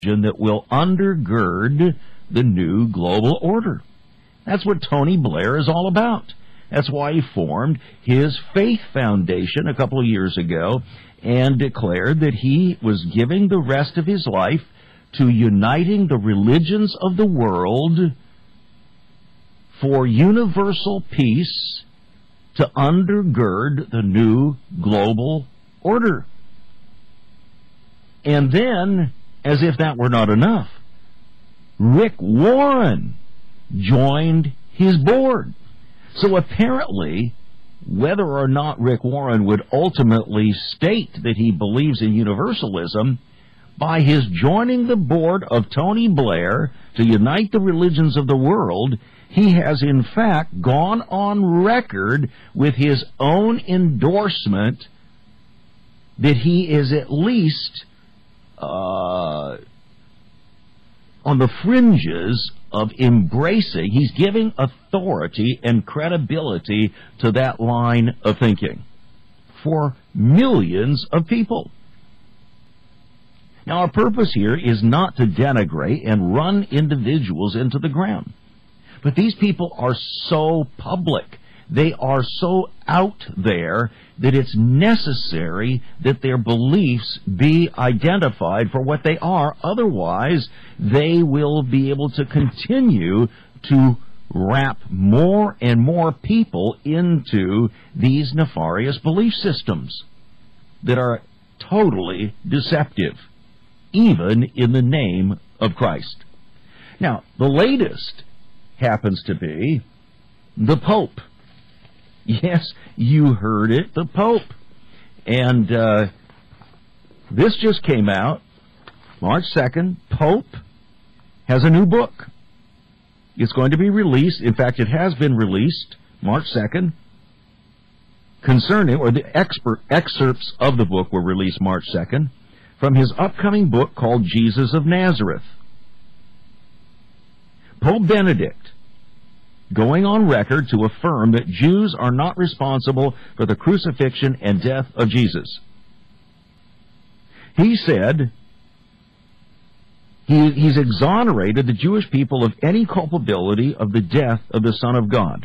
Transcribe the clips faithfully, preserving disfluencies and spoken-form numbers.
that will undergird the new global order. That's what Tony Blair is all about. That's why he formed his Faith Foundation a couple of years ago and declared that he was giving the rest of his life to uniting the religions of the world for universal peace to undergird the new global order. And then, as if that were not enough, Rick Warren joined his board. So apparently, whether or not Rick Warren would ultimately state that he believes in universalism, by his joining the board of Tony Blair to unite the religions of the world, he has in fact gone on record with his own endorsement that he is at least uh, on the fringes of embracing, he's giving authority and credibility to that line of thinking for millions of people. Now, our purpose here is not to denigrate and run individuals into the ground. But these people are so public, they are so out there, that it's necessary that their beliefs be identified for what they are. Otherwise, they will be able to continue to wrap more and more people into these nefarious belief systems that are totally deceptive, even in the name of Christ. Now, the latest happens to be the Pope. Yes, you heard it, the Pope. And uh, this just came out, March second. Pope has a new book. It's going to be released. In fact, it has been released March second. Concerning, or the expert excerpts of the book were released March second, from his upcoming book called Jesus of Nazareth. Pope Benedict going on record to affirm that Jews are not responsible for the crucifixion and death of Jesus. He said he, he's exonerated the Jewish people of any culpability of the death of the Son of God.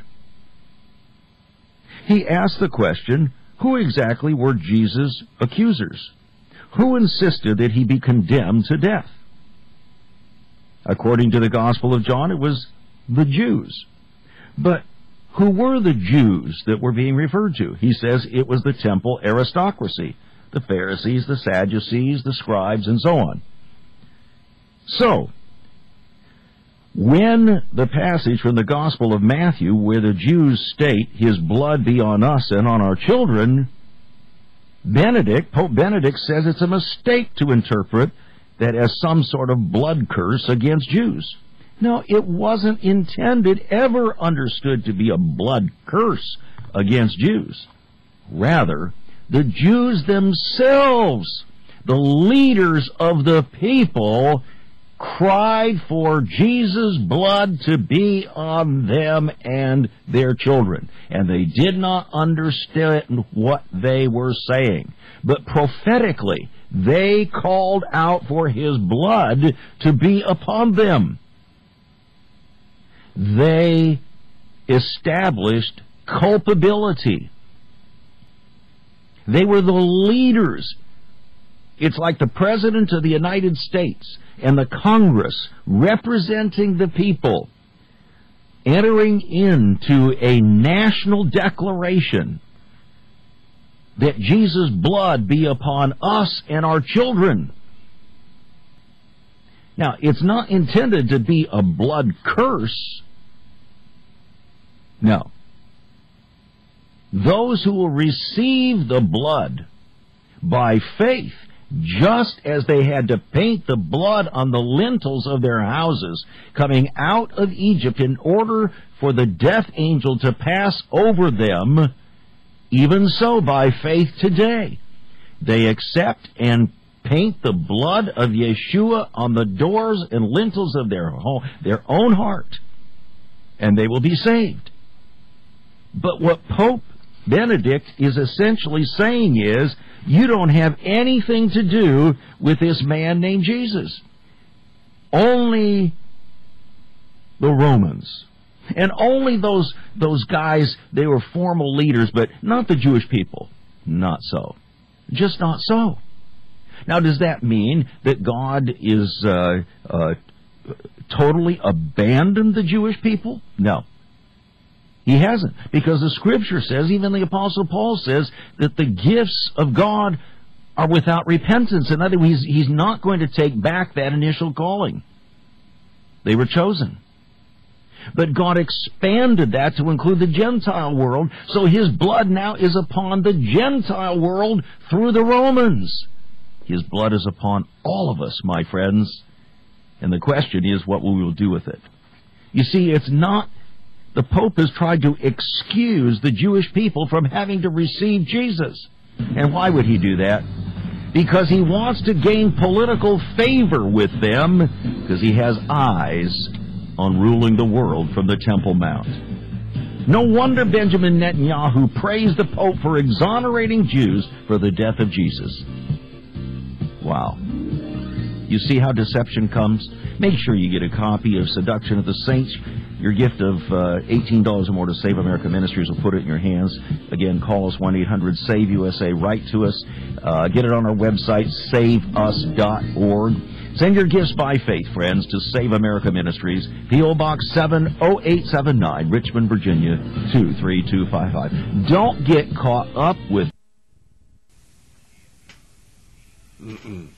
He asked the question, who exactly were Jesus' accusers? Who insisted that he be condemned to death? According to the Gospel of John, it was the Jews. But who were the Jews that were being referred to? He says it was the temple aristocracy, the Pharisees, the Sadducees, the scribes, and so on. So, when the passage from the Gospel of Matthew, where the Jews state, his blood be on us and on our children, Benedict, Pope Benedict says it's a mistake to interpret that as some sort of blood curse against Jews. No, it wasn't intended, ever understood to be a blood curse against Jews. Rather, the Jews themselves, the leaders of the people, cried for Jesus' blood to be on them and their children. And they did not understand what they were saying. But prophetically, they called out for his blood to be upon them. They established culpability. They were the leaders. It's like the President of the United States and the Congress representing the people entering into a national declaration that Jesus' blood be upon us and our children. Now, it's not intended to be a blood curse. No. Those who will receive the blood by faith, just as they had to paint the blood on the lintels of their houses coming out of Egypt in order for the death angel to pass over them, even so by faith today, they accept and paint the blood of Yeshua on the doors and lintels of their home, their own heart, and they will be saved. But what Pope Benedict is essentially saying is, you don't have anything to do with this man named Jesus. only the Romans. And only those those guys, they were formal leaders, but not the Jewish people. Not so. Just not so. Now, does that mean that God is uh, uh, totally abandoned the Jewish people? No. He hasn't. Because the Scripture says, even the Apostle Paul says, that the gifts of God are without repentance. In other words, he's not going to take back that initial calling. They were chosen. But God expanded that to include the Gentile world, so His blood now is upon the Gentile world through the Romans. His blood is upon all of us, my friends. And the question is what we will do with it. You see, it's not, the Pope has tried to excuse the Jewish people from having to receive Jesus. And why would he do that? Because he wants to gain political favor with them, because he has eyes on ruling the world from the Temple Mount. No wonder Benjamin Netanyahu praised the Pope for exonerating Jews for the death of Jesus. Wow. You see how deception comes? Make sure you get a copy of Seduction of the Saints. Your gift of uh, eighteen dollars or more to Save America Ministries will put it in your hands. Again, call us one eight hundred save U S A. Write to us. Uh, get it on our website, save us dot org. Send your gifts by faith, friends, to Save America Ministries, P O. Box seven oh eight seven nine, Richmond, Virginia, two three two five five. Don't get caught up with... Mm-mm.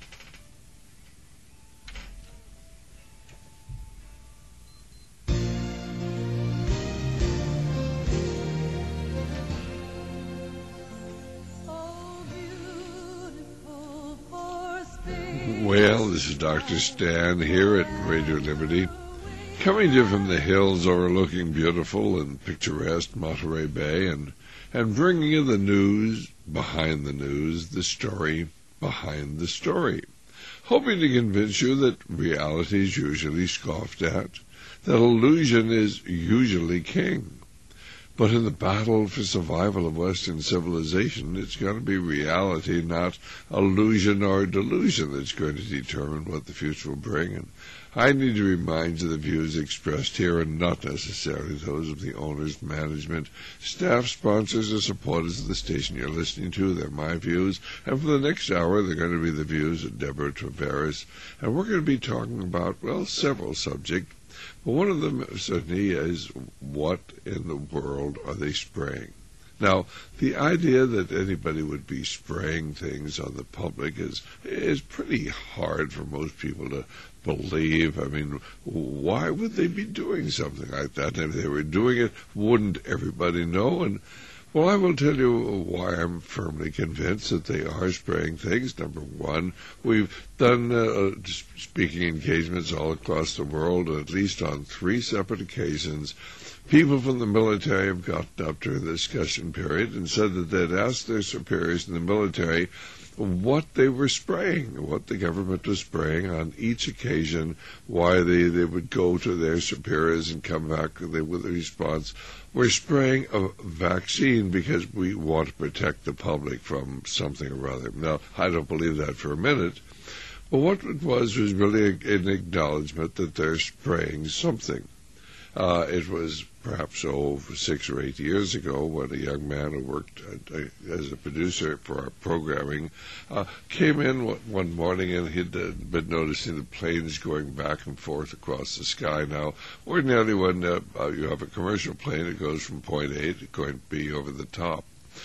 Well, this is Doctor Stan here at Radio Liberty, coming to you from the hills overlooking beautiful and picturesque Monterey Bay, and, and bringing you the news behind the news, the story behind the story, hoping to convince you that reality is usually scoffed at, that illusion is usually king. But in the battle for survival of Western civilization, it's going to be reality, not illusion or delusion, that's going to determine what the future will bring. And I need to remind you the views expressed here are not necessarily those of the owners, management, staff, sponsors, or supporters of the station you're listening to. They're my views. And for the next hour, they're going to be the views of Deborah Tavares. And we're going to be talking about, well, several subjects. But one of them certainly is, what in the world are they spraying? Now, the idea that anybody would be spraying things on the public is is pretty hard for most people to believe. I mean, why would they be doing something like that? And if they were doing it, wouldn't everybody know? And well, I will tell you why I'm firmly convinced that they are spraying things. Number one, we've done uh, speaking engagements all across the world, at least on three separate occasions. People from the military have gotten up during the discussion period and said that they'd asked their superiors in the military what they were spraying, what the government was spraying on each occasion, why they, they would go to their superiors and come back with a response. We're spraying a vaccine because we want to protect the public from something or other. Now, I don't believe that for a minute. But what it was was really an acknowledgement that they're spraying something. Uh, it was perhaps oh, six or eight years ago when a young man who worked uh, as a producer for our programming uh, came in one morning, and he'd uh, been noticing the planes going back and forth across the sky. Now, ordinarily when uh, uh, you have a commercial plane, it goes from point A to point B over the top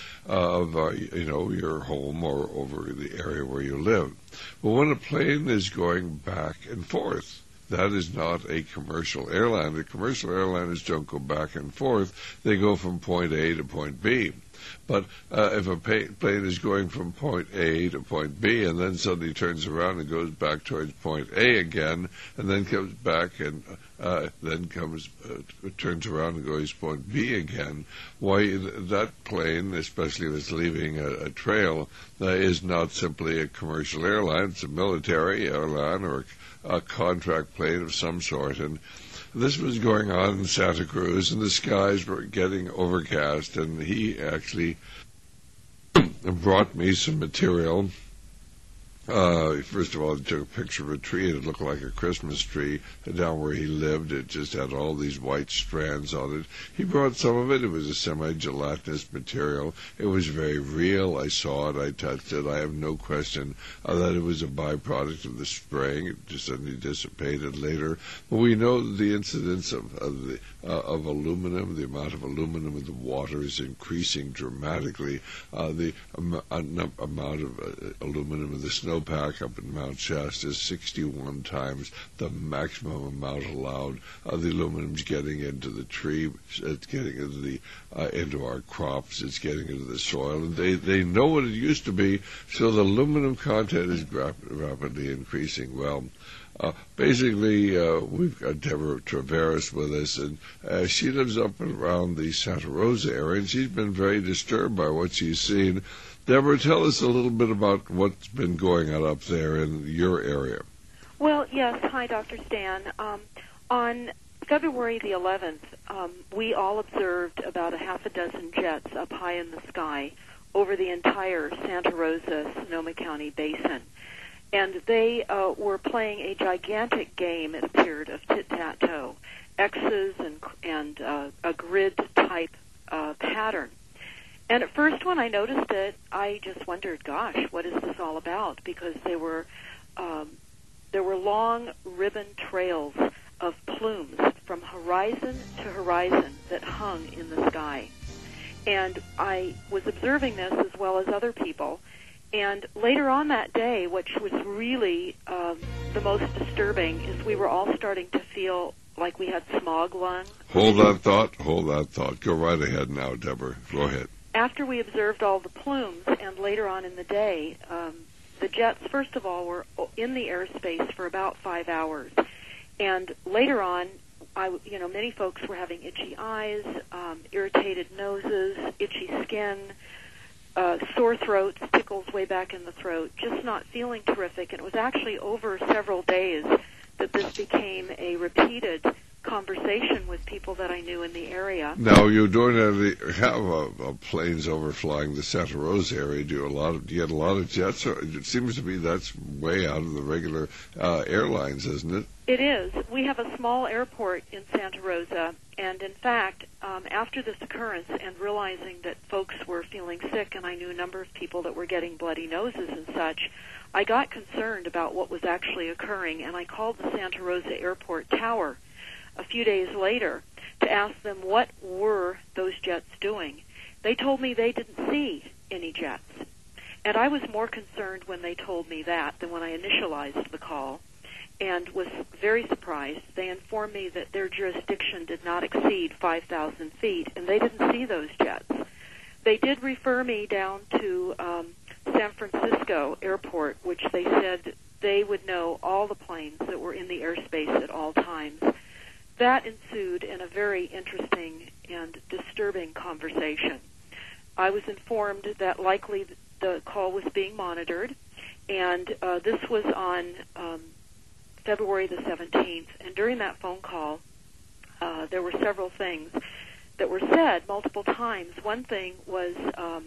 of uh, you know your home or over the area where you live. But when a plane is going back and forth, that is not a commercial airline. The commercial airliners don't go back and forth. They go from point A to point B. But uh, if a plane is going from point A to point B and then suddenly turns around and goes back towards point A again, and then comes back and uh, then comes uh, turns around and goes point B again, why that plane, especially if it's leaving a, a trail, uh, is not simply a commercial airline. It's a military airline or a, a contract plane of some sort. And this was going on in Santa Cruz, and the skies were getting overcast, and he actually brought me some material Uh, first of all, he took a picture of a tree, and it looked like a Christmas tree. And down where he lived, it just had all these white strands on it. He brought some of it. It was a semi-gelatinous material. It was very real. I saw it. I touched it. I have no question uh, that it was a byproduct of the spraying. It just suddenly dissipated later. But we know that the incidence of, of, the, uh, of aluminum, the amount of aluminum in the water is increasing dramatically. Uh, the um, amount of uh, aluminum in the snow snowpack up in Mount Shasta is sixty-one times the maximum amount allowed. Uh, the aluminum's getting into the tree, it's getting into the uh, into our crops, it's getting into the soil, and they, they know what it used to be, so the aluminum content is rap- rapidly increasing. Well, Uh, basically, uh, we've got Deborah Traveris with us, and uh, she lives up and around the Santa Rosa area, and she's been very disturbed by what she's seen. Deborah, tell us a little bit about what's been going on up there in your area. Well, yes. Hi, Doctor Stan. Um, on February the eleventh, um, we all observed about a half a dozen jets up high in the sky over the entire Santa Rosa, Sonoma County basin. And they uh, were playing a gigantic game, it appeared, of tit-tat-toe, X's and, and uh, a grid-type uh, pattern. And at first when I noticed it, I just wondered, gosh, what is this all about? Because they were, um, there were long ribbon trails of plumes from horizon to horizon that hung in the sky. And I was observing this as well as other people. And later on that day, which was really um, the most disturbing, is we were all starting to feel like we had smog lung. Hold that thought. Hold that thought. Go right ahead now, Deborah. Go ahead. After we observed all the plumes, and later on in the day, um, the jets, first of all, were in the airspace for about five hours. And later on, I, you know, many folks were having itchy eyes, um, irritated noses, itchy skin, Uh, sore throats, tickles way back in the throat, just not feeling terrific. And it was actually over several days that this became a repeated conversation with people that I knew in the area. Now, you don't have, the, have a, a planes overflying the Santa Rosa area. Do you, a lot of, do you get a lot of jets? It seems to me that's way out of the regular uh, airlines, isn't it? It is. We have a small airport in Santa Rosa, and in fact, um, after this occurrence and realizing that folks were feeling sick, and I knew a number of people that were getting bloody noses and such, I got concerned about what was actually occurring, and I called the Santa Rosa Airport Tower a few days later to ask them what were those jets doing. They told me they didn't see any jets, and I was more concerned when they told me that than when I initialized the call, and was very surprised. They informed me that their jurisdiction did not exceed five thousand feet, and they didn't see those jets. They did refer me down to um, San Francisco Airport, which they said they would know all the planes that were in the airspace at all times. That ensued in a very interesting and disturbing conversation. I was informed that likely the call was being monitored, and uh, this was on um, February the seventeenth, and during that phone call, uh, there were several things that were said multiple times. One thing was um,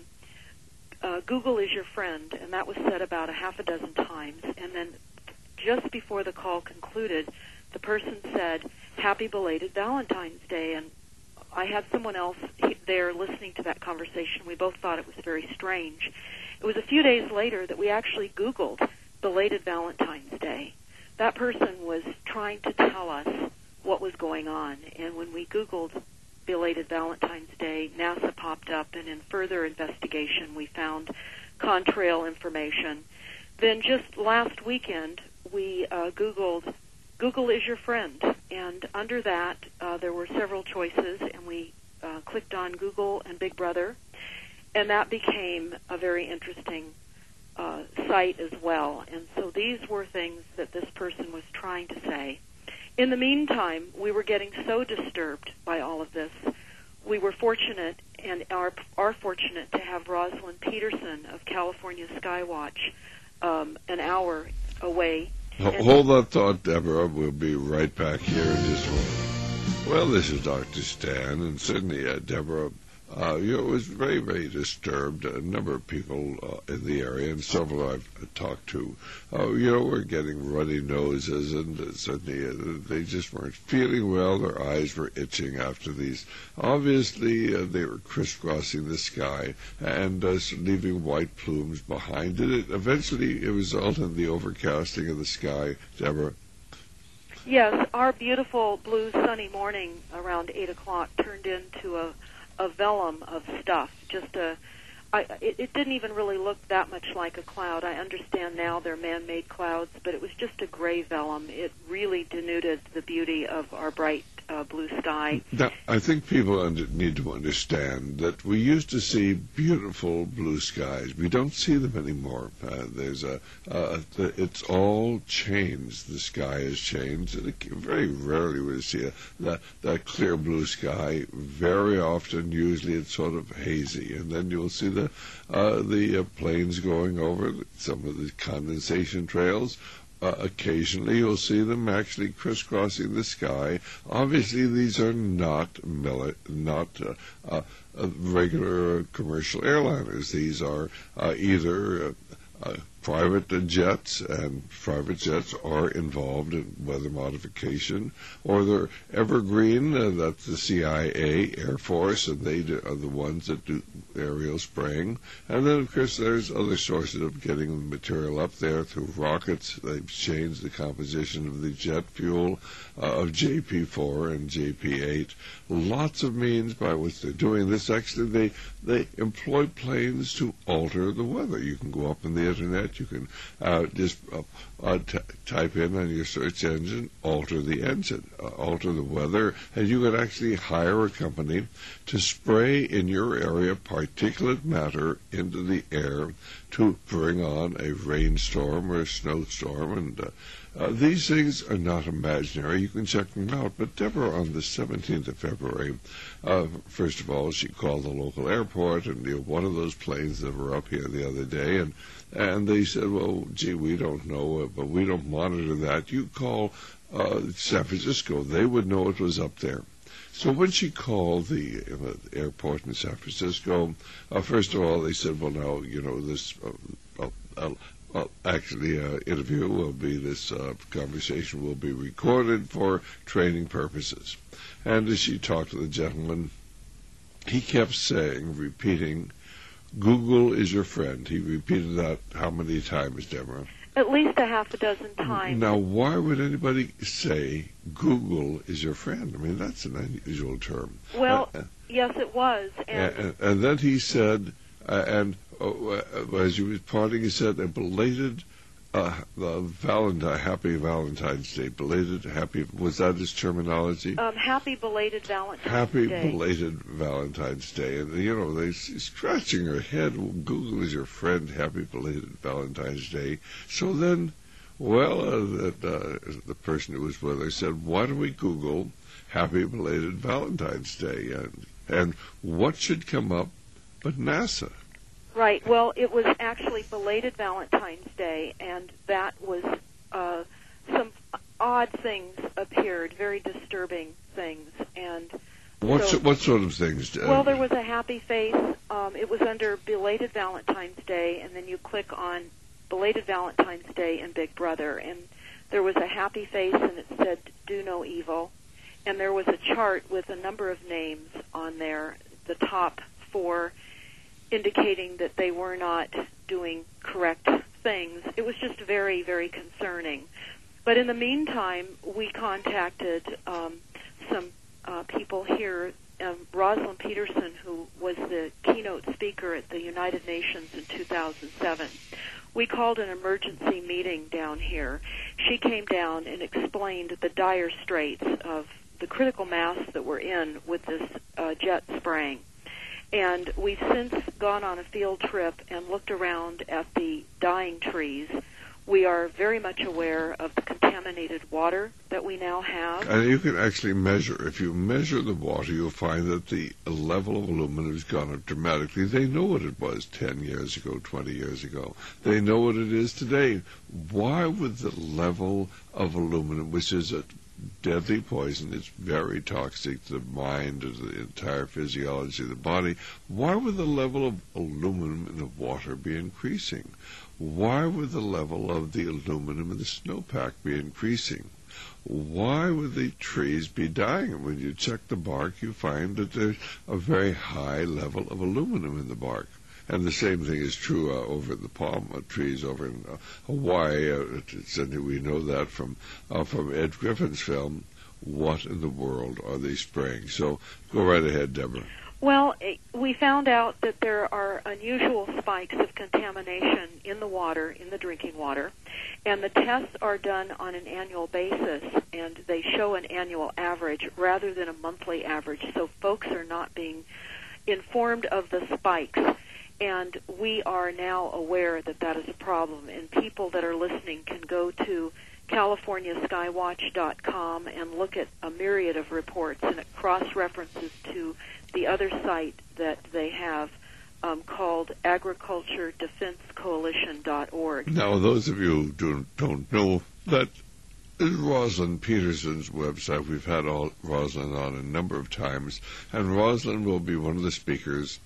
uh, Google is your friend, and that was said about a half a dozen times. And then just before the call concluded, the person said, "Happy belated Valentine's Day." And I had someone else there listening to that conversation. We both thought it was very strange. It was a few days later that we actually Googled belated Valentine's Day. That person was trying to tell us what was going on, and when we Googled belated Valentine's Day, NASA popped up, and in further investigation we found contrail information. Then just last weekend we uh, Googled Google is your friend, and under that uh, there were several choices, and we uh, clicked on Google and Big Brother, and that became a very interesting Uh, site as well. And so these were things that this person was trying to say. In the meantime, we were getting so disturbed by all of this. We were fortunate and are, are fortunate to have Rosalind Peterson of California Skywatch um, an hour away. Hold that thought, Deborah. We'll be right back here in just a moment. Well, this is Doctor Stan, and certainly uh, Deborah Uh, you know, it was very, very disturbed. A number of people uh, in the area, and several I've uh, talked to, uh, you know, were getting runny noses, and uh, suddenly uh, they just weren't feeling well. Their eyes were itching after these. Obviously, uh, they were crisscrossing the sky and uh, leaving white plumes behind it. it. Eventually, it resulted in the overcasting of the sky. Deborah? Yes, our beautiful blue sunny morning around eight o'clock turned into a a vellum of stuff. Just a, I, it, it didn't even really look that much like a cloud. I understand now they're man-made clouds, but it was just a gray vellum. It really denuded the beauty of our bright uh, blue sky. Now, I think people under, need to understand that we used to see beautiful blue skies. We don't see them anymore. Uh, there's a, uh, the, it's all changed. The sky has changed. And it, very rarely will you see a, that, that clear blue sky. Very often, usually it's sort of hazy, and then you'll see the uh, the uh, planes going over some of the condensation trails. Uh, occasionally, you'll see them actually crisscrossing the sky. Obviously, these are not mili- not uh, uh, uh, regular commercial airliners. These are uh, either uh, uh, private jets, and private jets are involved in weather modification, or they're evergreen. Uh, that's the C I A, Air Force, and they do, are the ones that do aerial spraying. And then, of course, there's other sources of getting the material up there through rockets. They've changed the composition of the jet fuel uh, of J P four and J P eight. Lots of means by which they're doing this. Actually, they they employ planes to alter the weather. You can go up on the internet. You can uh, just uh, uh, t- type in on your search engine, alter the engine, uh, alter the weather, and you can actually hire a company to spray in your area particulate matter into the air to bring on a rainstorm or a snowstorm. And uh, uh, these things are not imaginary. You can check them out. But Deborah, on the seventeenth of February, uh, first of all, she called the local airport, and you know, one of those planes that were up here the other day, and And they said, well, gee, we don't know, uh, but we don't monitor that. You call uh, San Francisco. They would know it was up there. So when she called the uh, airport in San Francisco, uh, first of all, they said, well, now, you know, this uh, uh, uh, actually uh, interview will be, this uh, conversation will be recorded for training purposes. And as she talked to the gentleman, he kept saying, repeating, Google is your friend. He repeated that how many times, Deborah? At least a half a dozen times. Now, why would anybody say Google is your friend? I mean, that's an unusual term. Well, uh, yes, it was. And, and, and then he said, uh, and uh, as he was parting, he said, a belated uh, uh, Valentine, happy Valentine's Day. Belated, happy, was that his terminology? Um, happy belated Valentine's happy Day. Happy belated Valentine's Day. And, you know, they scratching her head, well, Google is your friend, happy belated Valentine's Day. So then, well, uh, that, uh, the person who was with her said, why don't we Google happy belated Valentine's Day? And, and what should come up but NASA? Right. Well, it was actually belated Valentine's Day, and that was uh, some odd things appeared, very disturbing things. And what so, so, what sort of things? Uh, well, there was a happy face. Um, it was under belated Valentine's Day, and then you click on belated Valentine's Day and Big Brother, and there was a happy face, and it said "Do no evil," and there was a chart with a number of names on there, the top four, indicating that they were not doing correct things. It was just very, very concerning. But in the meantime, we contacted um, some uh, people here. Um, Rosalind Peterson, who was the keynote speaker at the United Nations in two thousand seven. We called an emergency meeting down here. She came down and explained the dire straits of the critical mass that we're in with this uh, jet spraying. And we've since gone on a field trip and looked around at the dying trees. We are very much aware of the contaminated water that we now have. And you can actually measure. If you measure the water, you'll find that the level of aluminum has gone up dramatically. They know what it was ten years ago, twenty years ago. They know what it is today. Why would the level of aluminum, which is a deadly poison. It's very toxic to the mind, to the entire physiology of the body. Why would the level of aluminum in the water be increasing? Why would the level of the aluminum in the snowpack be increasing? Why would the trees be dying? And when you check the bark, you find that there's a very high level of aluminum in the bark. And the same thing is true uh, over the palm uh, trees over in uh, Hawaii. Uh, it's, and we know that from uh, from Ed Griffin's film, What in the World Are They Spraying? So go right ahead, Deborah. Well, we found out that there are unusual spikes of contamination in the water, in the drinking water, and the tests are done on an annual basis, and they show an annual average rather than a monthly average, so folks are not being informed of the spikes. And we are now aware that that is a problem, and people that are listening can go to California Skywatch dot com and look at a myriad of reports, and it cross-references to the other site that they have um, called agriculture defense coalition dot org. Now, those of you who don't, don't know, that is Rosalind Peterson's website. We've had all Rosalind on a number of times, and Rosalind will be one of the speakers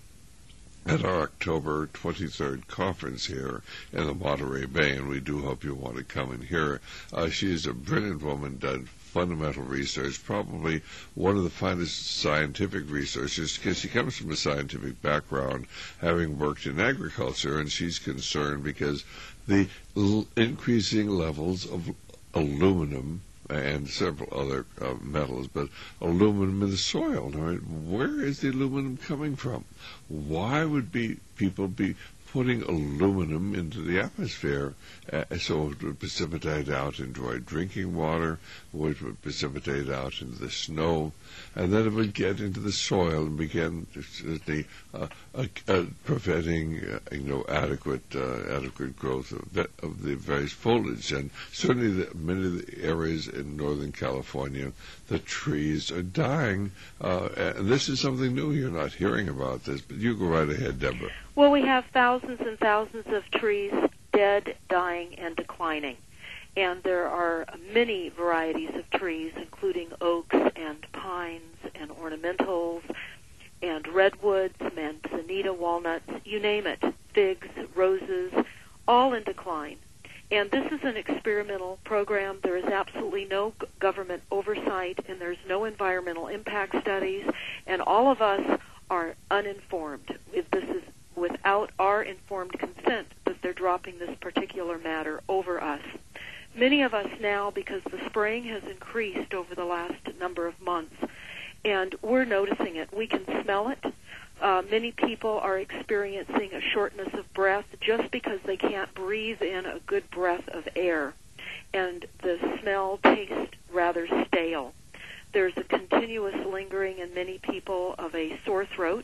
at our October twenty-third conference here in the Monterey Bay, and we do hope you want to come and hear. Uh, she is a brilliant woman, done fundamental research, probably one of the finest scientific researchers, because she comes from a scientific background, having worked in agriculture, and she's concerned because the l- increasing levels of aluminum and several other uh, metals, but aluminum in the soil. Now, where is the aluminum coming from? Why would be people be putting aluminum into the atmosphere uh, so it would precipitate out into our drinking water, which would precipitate out into the snow, and then it would get into the soil and begin the uh, uh, uh, preventing uh, you know adequate uh, adequate growth of, the, of the various foliage. And certainly the, many of the areas in Northern California, the trees are dying, uh, and this is something new. You're not hearing about this, but you go right ahead, Deborah. Well, we have thousands and thousands of trees dead, dying, and declining. And there are many varieties of trees, including oaks and pines and ornamentals and redwoods, manzanita, walnuts, you name it, figs, roses, all in decline. And this is an experimental program. There is absolutely no g- government oversight, and there's no environmental impact studies, and all of us are uninformed. If this is without our informed consent that they're dropping this particular matter over us. Many of us now, because the spraying has increased over the last number of months, and we're noticing it. We can smell it. Uh, many people are experiencing a shortness of breath just because they can't breathe in a good breath of air, and the smell tastes rather stale. There's a continuous lingering in many people of a sore throat,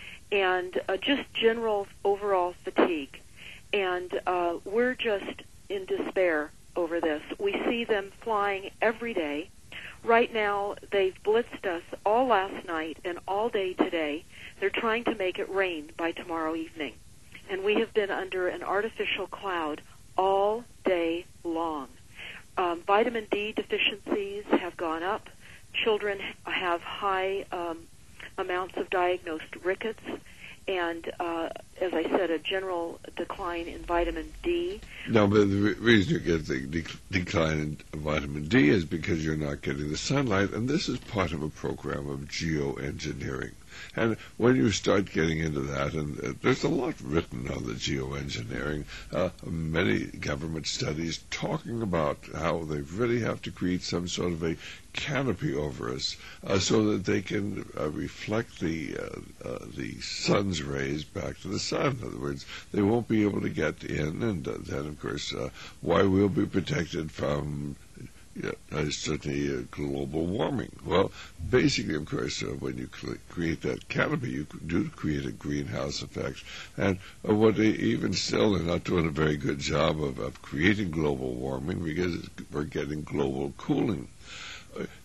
and uh, just general overall fatigue. And uh, we're just in despair over this. We see them flying every day. Right now, they've blitzed us all last night and all day today. They're trying to make it rain by tomorrow evening. And we have been under an artificial cloud all day long. Um, vitamin D deficiencies have gone up. Children have high um, amounts of diagnosed rickets, and, uh, as I said, a general decline in vitamin D. No, but the re- reason you get the de- decline in vitamin D is because you're not getting the sunlight, and this is part of a program of geoengineering. And when you start getting into that, and uh, there's a lot written on the geoengineering, uh, many government studies talking about how they really have to create some sort of a canopy over us uh, so that they can uh, reflect the uh, uh, the sun's rays back to the sun. In other words, they won't be able to get in, and uh, then, of course, uh, why we'll be protected from Yeah, uh, certainly uh, global warming. Well, basically, of course, uh, when you cl- create that canopy, you do create a greenhouse effect. And uh, what they even still, they're not doing a very good job of, of creating global warming because we're getting global cooling. Uh,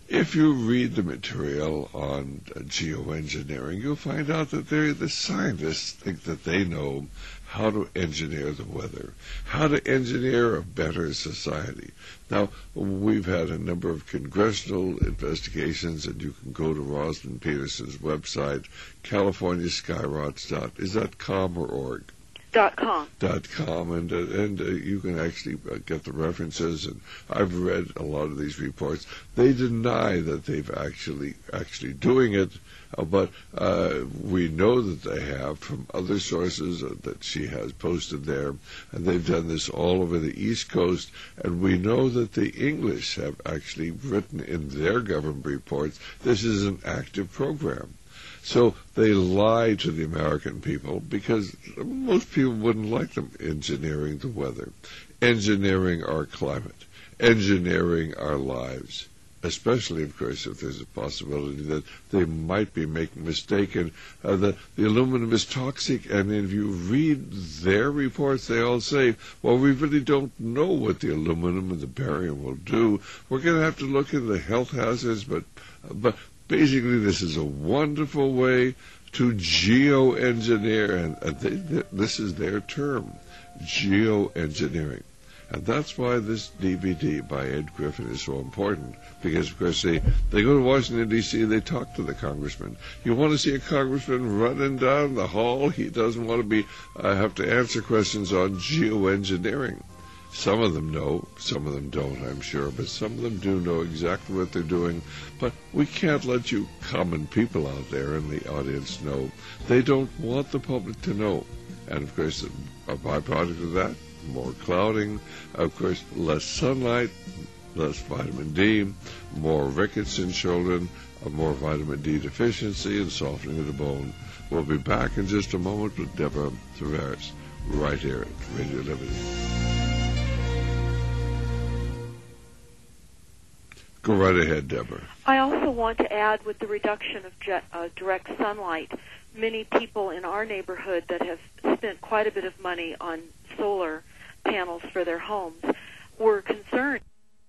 if you read the material on uh, geoengineering, you'll find out that they're, the scientists think that they know how to engineer the weather, how to engineer a better society. Now, we've had a number of congressional investigations, and you can go to Rosalind Peterson's website, California Skyrots. Is that com or org? Dot com. Dot com, and uh, and uh, you can actually uh, get the references. And I've read a lot of these reports. They deny that they've actually actually doing it, uh, but uh, we know that they have from other sources uh, that she has posted there, and they've done this all over the East Coast. And we know that the English have actually written in their government reports this is an active program. So they lie to the American people because most people wouldn't like them engineering the weather, engineering our climate, engineering our lives, especially, of course, if there's a possibility that they might be making a mistake. And uh, the, the aluminum is toxic, and if you read their reports, they all say, well, we really don't know what the aluminum and the barium will do. We're going to have to look into the health hazards, but but basically, this is a wonderful way to geoengineer, and uh, they, they, this is their term, geoengineering. And that's why this D V D by Ed Griffin is so important, because, of course, they, they go to Washington, D C, they talk to the congressman. You want to see a congressman running down the hall? He doesn't want to be uh, have to answer questions on geoengineering. Some of them know, some of them don't, I'm sure, but some of them do know exactly what they're doing. But we can't let you common people out there in the audience know. They don't want the public to know. And, of course, a byproduct of that, more clouding, of course, less sunlight, less vitamin D, more rickets in children, a more vitamin D deficiency, and softening of the bone. We'll be back in just a moment with Deborah Tavares, right here at Radio Liberty. Go right ahead, Deborah. I also want to add, with the reduction of jet, uh, direct sunlight, many people in our neighborhood that have spent quite a bit of money on solar panels for their homes were concerned.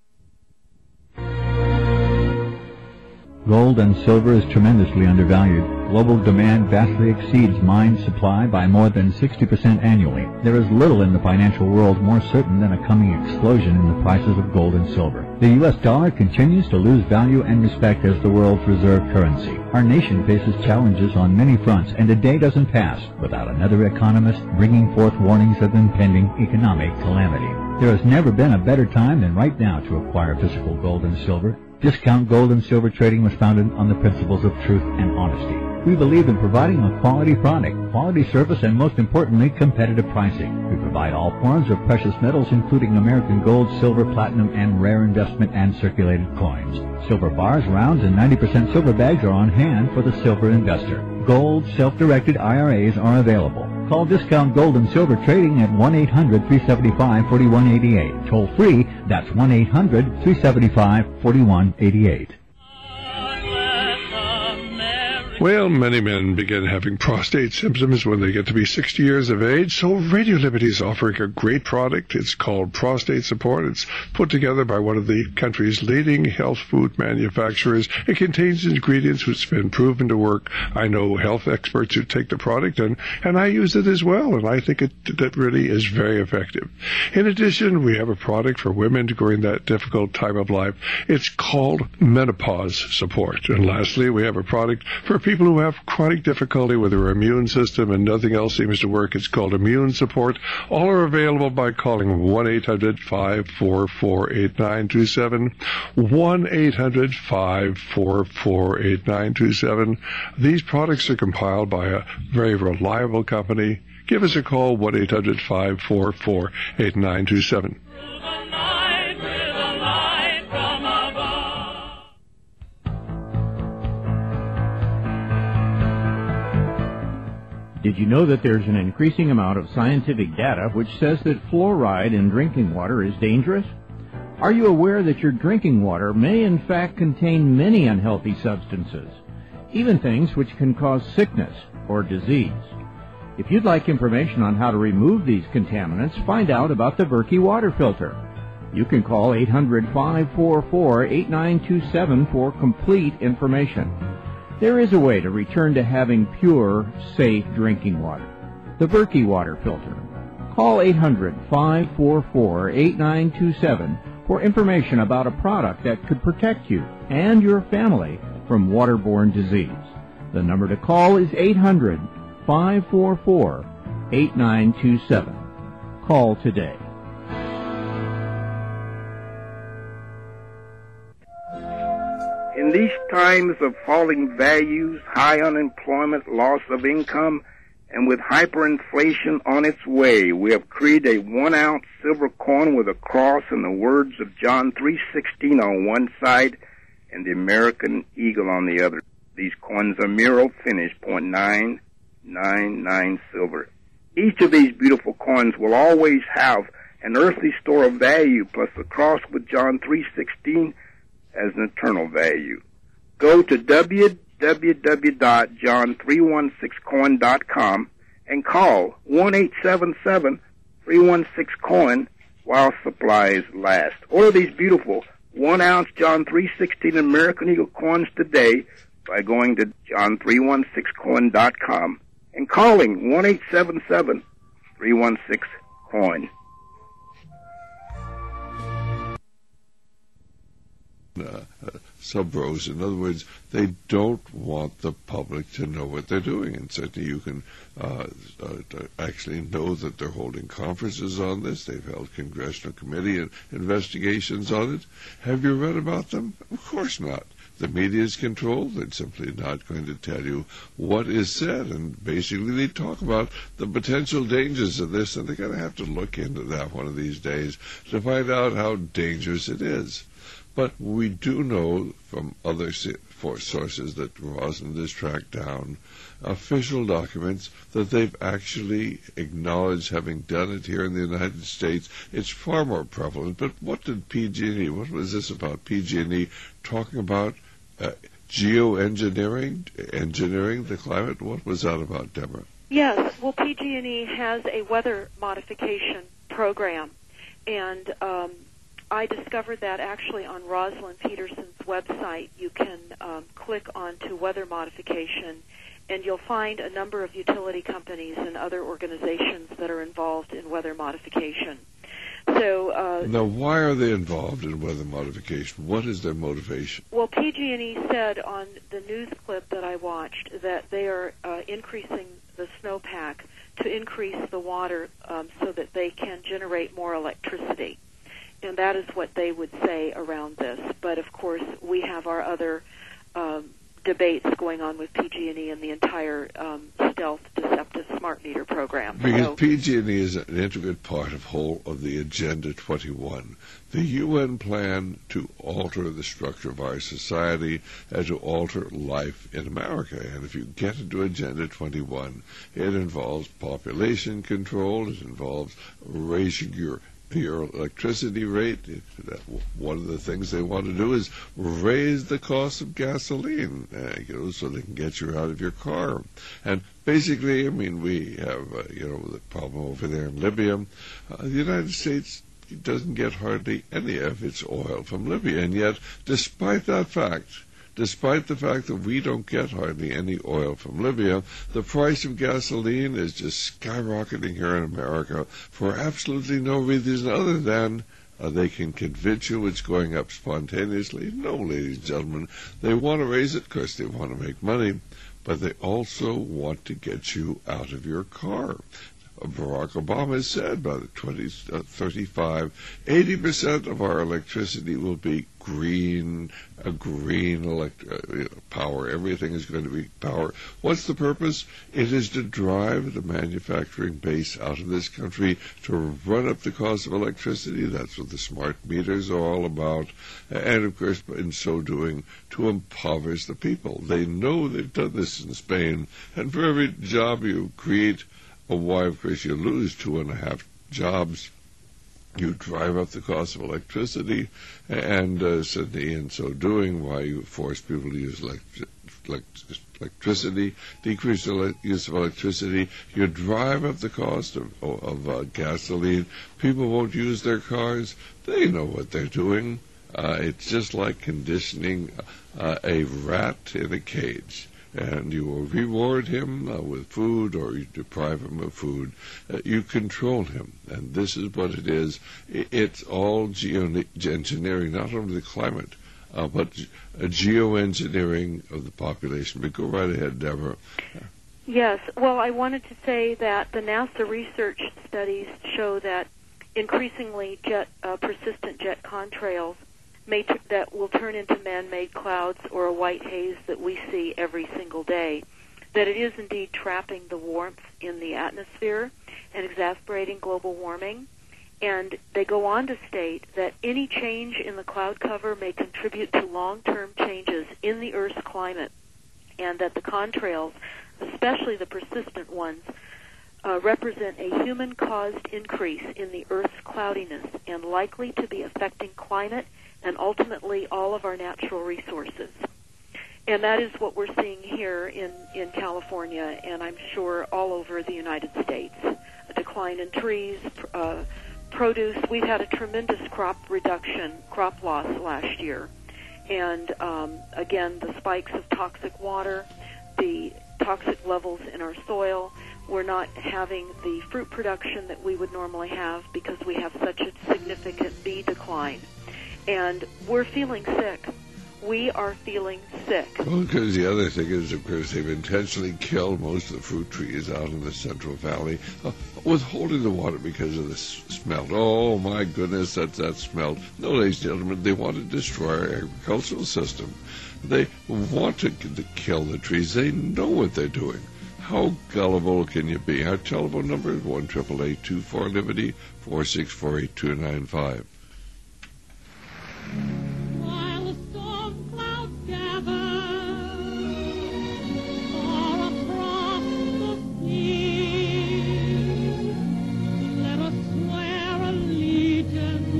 Gold and silver is tremendously undervalued. Global demand vastly exceeds mine supply by more than sixty percent annually. There is little in the financial world more certain than a coming explosion in the prices of gold and silver. The U S dollar continues to lose value and respect as the world's reserve currency. Our nation faces challenges on many fronts, and a day doesn't pass without another economist bringing forth warnings of impending economic calamity. There has never been a better time than right now to acquire physical gold and silver. Discount Gold and Silver Trading was founded on the principles of truth and honesty. We believe in providing a quality product, quality service, and most importantly, competitive pricing. We provide all forms of precious metals, including American gold, silver, platinum, and rare investment and circulated coins. Silver bars, rounds, and ninety percent silver bags are on hand for the silver investor. Gold self-directed I R As are available. Call Discount Gold and Silver Trading at one eight hundred, three seven five, four one eight eight. Toll free, that's one eight hundred, three seven five, four one eight eight. Well, many men begin having prostate symptoms when they get to be sixty years of age, so Radio Liberty is offering a great product. It's called Prostate Support. It's put together by one of the country's leading health food manufacturers. It contains ingredients which have been proven to work. I know health experts who take the product, and, and I use it as well, and I think it that really is very effective. In addition, we have a product for women during that difficult time of life. It's called Menopause Support. And lastly, we have a product for people People who have chronic difficulty with their immune system and nothing else seems to work. It's called Immune Support. All are available by calling one eight hundred, five four four, eight nine two seven, one eight hundred, five four four, eight nine two seven. These products are compiled by a very reliable company. Give us a call, one eight hundred, five four four, eight nine two seven. Did you know that there's an increasing amount of scientific data which says that fluoride in drinking water is dangerous? Are you aware that your drinking water may in fact contain many unhealthy substances, even things which can cause sickness or disease? If you'd like information on how to remove these contaminants, find out about the Berkey water filter. You can call eight hundred, five four four, eight nine two seven for complete information. There is a way to return to having pure, safe drinking water. The Berkey water filter. Call eight hundred, five four four, eight nine two seven for information about a product that could protect you and your family from waterborne disease. The number to call is eight hundred, five four four, eight nine two seven. Call today. In these times of falling values, high unemployment, loss of income, and with hyperinflation on its way, we have created a one-ounce silver coin with a cross and the words of John three sixteen on one side and the American eagle on the other. These coins are Miro finish, point nine nine nine silver. Each of these beautiful coins will always have an earthly store of value plus the cross with John three sixteen as an eternal value. Go to w w w dot john three one six coin dot com and call one eight seven seven, three one six coin while supplies last. Order these beautiful one-ounce John three sixteen American Eagle coins today by going to john three one six coin dot com and calling one eight seven seven, three one six coin. Uh, uh, sub-rows. In other words, they don't want the public to know what they're doing. And certainly you can uh, uh, actually know that they're holding conferences on this. They've held congressional committee investigations on it. Have you read about them? Of course not. The media is controlled. They're simply not going to tell you what is said. And basically they talk about the potential dangers of this, and they're going to have to look into that one of these days to find out how dangerous it is. But we do know from other sources that Rosalind has tracked down official documents that they've actually acknowledged having done it here in the United States. It's far more prevalent. But what did P G and E, what was this about P G and E talking about uh, geoengineering, engineering the climate? What was that about, Deborah? Yes, well, P G and E has a weather modification program, and um, I discovered that actually on Rosalind Peterson's website. You can um, click onto weather modification, and you'll find a number of utility companies and other organizations that are involved in weather modification. So uh, now, why are they involved in weather modification? What is their motivation? Well, P G and E said on the news clip that I watched that they are uh, increasing the snowpack to increase the water um, so that they can generate more electricity. And that is what they would say around this. But, of course, we have our other um, debates going on with P G and E and the entire um, stealth, deceptive smart meter program. Because so, P G and E is an integral part of whole of the Agenda twenty-one, the U N plan to alter the structure of our society and to alter life in America. And if you get into Agenda twenty-one, it involves population control, it involves raising your your electricity rate. One of the things they want to do is raise the cost of gasoline, uh, you know, so they can get you out of your car. And basically, I mean, we have, uh, you know, the problem over there in Libya. Uh, the United States doesn't get hardly any of its oil from Libya, and yet, despite that fact, Despite the fact that we don't get hardly any oil from Libya, the price of gasoline is just skyrocketing here in America for absolutely no reason other than uh, they can convince you it's going up spontaneously. No, ladies and gentlemen, they want to raise it because they want to make money, but they also want to get you out of your car. Barack Obama has said by the twenty thirty-five, eighty percent of our electricity will be green, a green elect- uh, power. Everything is going to be power. What's the purpose? It is to drive the manufacturing base out of this country, to run up the cost of electricity. That's what the smart meters are all about. And, of course, in so doing, to impoverish the people. They know they've done this in Spain. And for every job you create, well, why, of course, you lose two and a half jobs. You drive up the cost of electricity, and uh, certainly in so doing, why you force people to use elect- electricity, decrease the use of electricity. You drive up the cost of, of uh, gasoline. People won't use their cars. They know what they're doing. Uh, it's just like conditioning uh, a rat in a cage. And you will reward him uh, with food, or you deprive him of food. Uh, you control him. And this is what it is. It's all geoengineering, not only the climate, uh, but a geoengineering of the population. But go right ahead, Deborah. Yes. Well, I wanted to say that the NASA research studies show that increasingly jet, uh, persistent jet contrails May t- that will turn into man-made clouds or a white haze that we see every single day, that it is indeed trapping the warmth in the atmosphere and exacerbating global warming. And they go on to state that any change in the cloud cover may contribute to long-term changes in the Earth's climate, and that the contrails, especially the persistent ones, uh, represent a human-caused increase in the Earth's cloudiness and likely to be affecting climate and ultimately all of our natural resources. And that is what we're seeing here in, in California, and I'm sure all over the United States. A decline in trees, uh, produce. We've had a tremendous crop reduction, crop loss last year. And um, again, the spikes of toxic water, the toxic levels in our soil. We're not having the fruit production that we would normally have because we have such a significant bee decline. And we're feeling sick. We are feeling sick. Well, because the other thing is, of course, they've intentionally killed most of the fruit trees out in the Central Valley, uh, withholding the water because of the s- smell. Oh, my goodness, that's that smell. No, ladies and gentlemen, they want to destroy our agricultural system. They want to, to kill the trees. They know what they're doing. How gullible can you be? Our telephone number is one eight eight eight, two four, Liberty, four six four, eight two nine five. While the storm clouds gather far across the sea, let us swear allegiance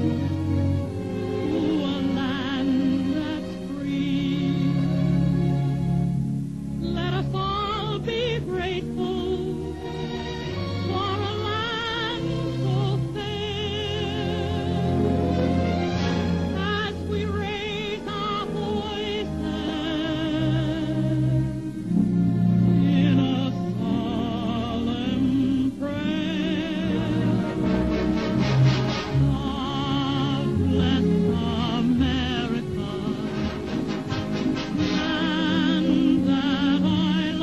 to a land that's free. Let us all be grateful for a land so fair. We raise our voices in a solemn prayer. God bless America, land that I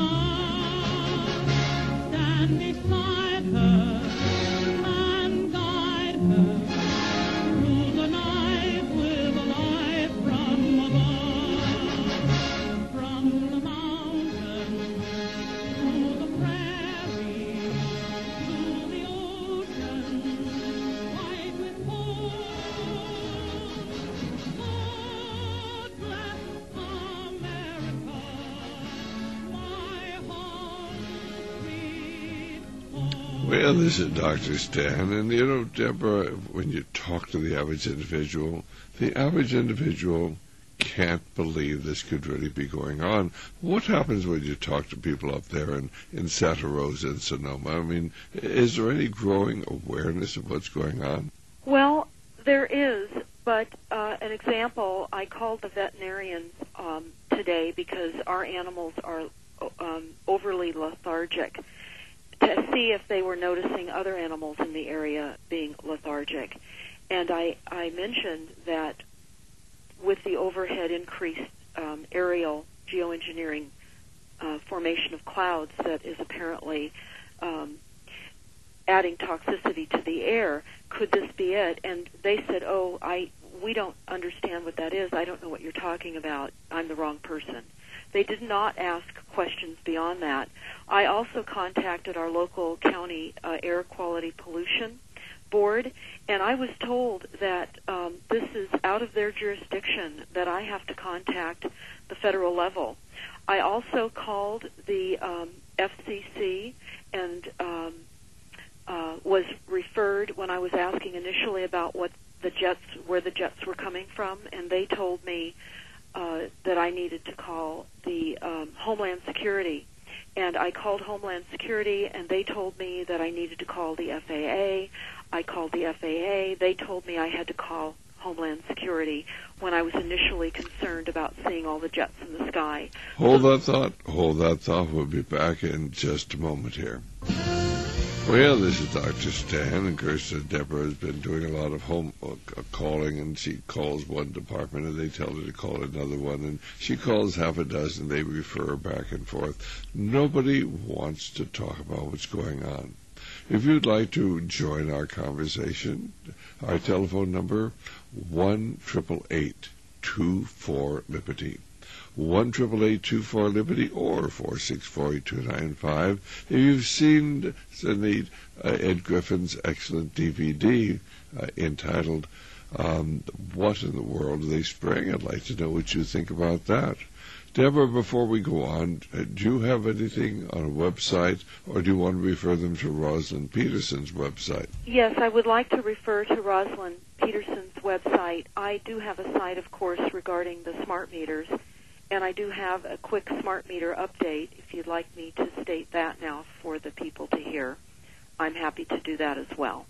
love. Stand beside her and guide her through the night with a light from above, from the mountains to the prairie to the ocean, white with gold. God bless America, my home, sweet home. Well, this is Doctor Stan, and you know, Deborah, when you talk to the average individual, the average individual can't believe this could really be going on. What happens when you talk to people up there in, in Santa Rosa and Sonoma? I mean, is there any growing awareness of what's going on? Well, there is, but uh, an example, I called the veterinarians um, today because our animals are um, overly lethargic, to see if they were noticing other animals in the area being lethargic. And I, I mentioned that with the overhead increased um, aerial geoengineering uh, formation of clouds that is apparently um, adding toxicity to the air, could this be it? And they said, oh, I we don't understand what that is. I don't know what you're talking about. I'm the wrong person. They did not ask questions beyond that. I also contacted our local county uh, air quality pollution board, and I was told that um, this is out of their jurisdiction, that I have to contact the federal level. I also called the um, F C C and um, uh, was referred when I was asking initially about what the jets, where the jets were coming from, and they told me uh, that I needed to call the um, Homeland Security. And I called Homeland Security, and they told me that I needed to call the F A A. I called the F A A. They told me I had to call Homeland Security when I was initially concerned about seeing all the jets in the sky. Hold that thought. Hold that thought. We'll be back in just a moment here. Well, this is Doctor Stan, and of course, uh, Deborah has been doing a lot of home uh, calling, and she calls one department, and they tell her to call another one, and she calls half a dozen, they refer her back and forth. Nobody wants to talk about what's going on. If you'd like to join our conversation, our telephone number, one eight eight eight, two four, Liberty. one eight eight eight, two four, Liberty, or four six four, eight two nine five. If you've seen Cindy, uh, Ed Griffin's excellent D V D uh, entitled um, What in the World Are They Spraying? I'd like to know what you think about that. Deborah, before we go on, uh, do you have anything on a website, or do you want to refer them to Rosalind Peterson's website? Yes, I would like to refer to Rosalind Peterson's website. I do have a site, of course, regarding the smart meters, and I do have a quick smart meter update, if you'd like me to state that now for the people to hear. I'm happy to do that as well.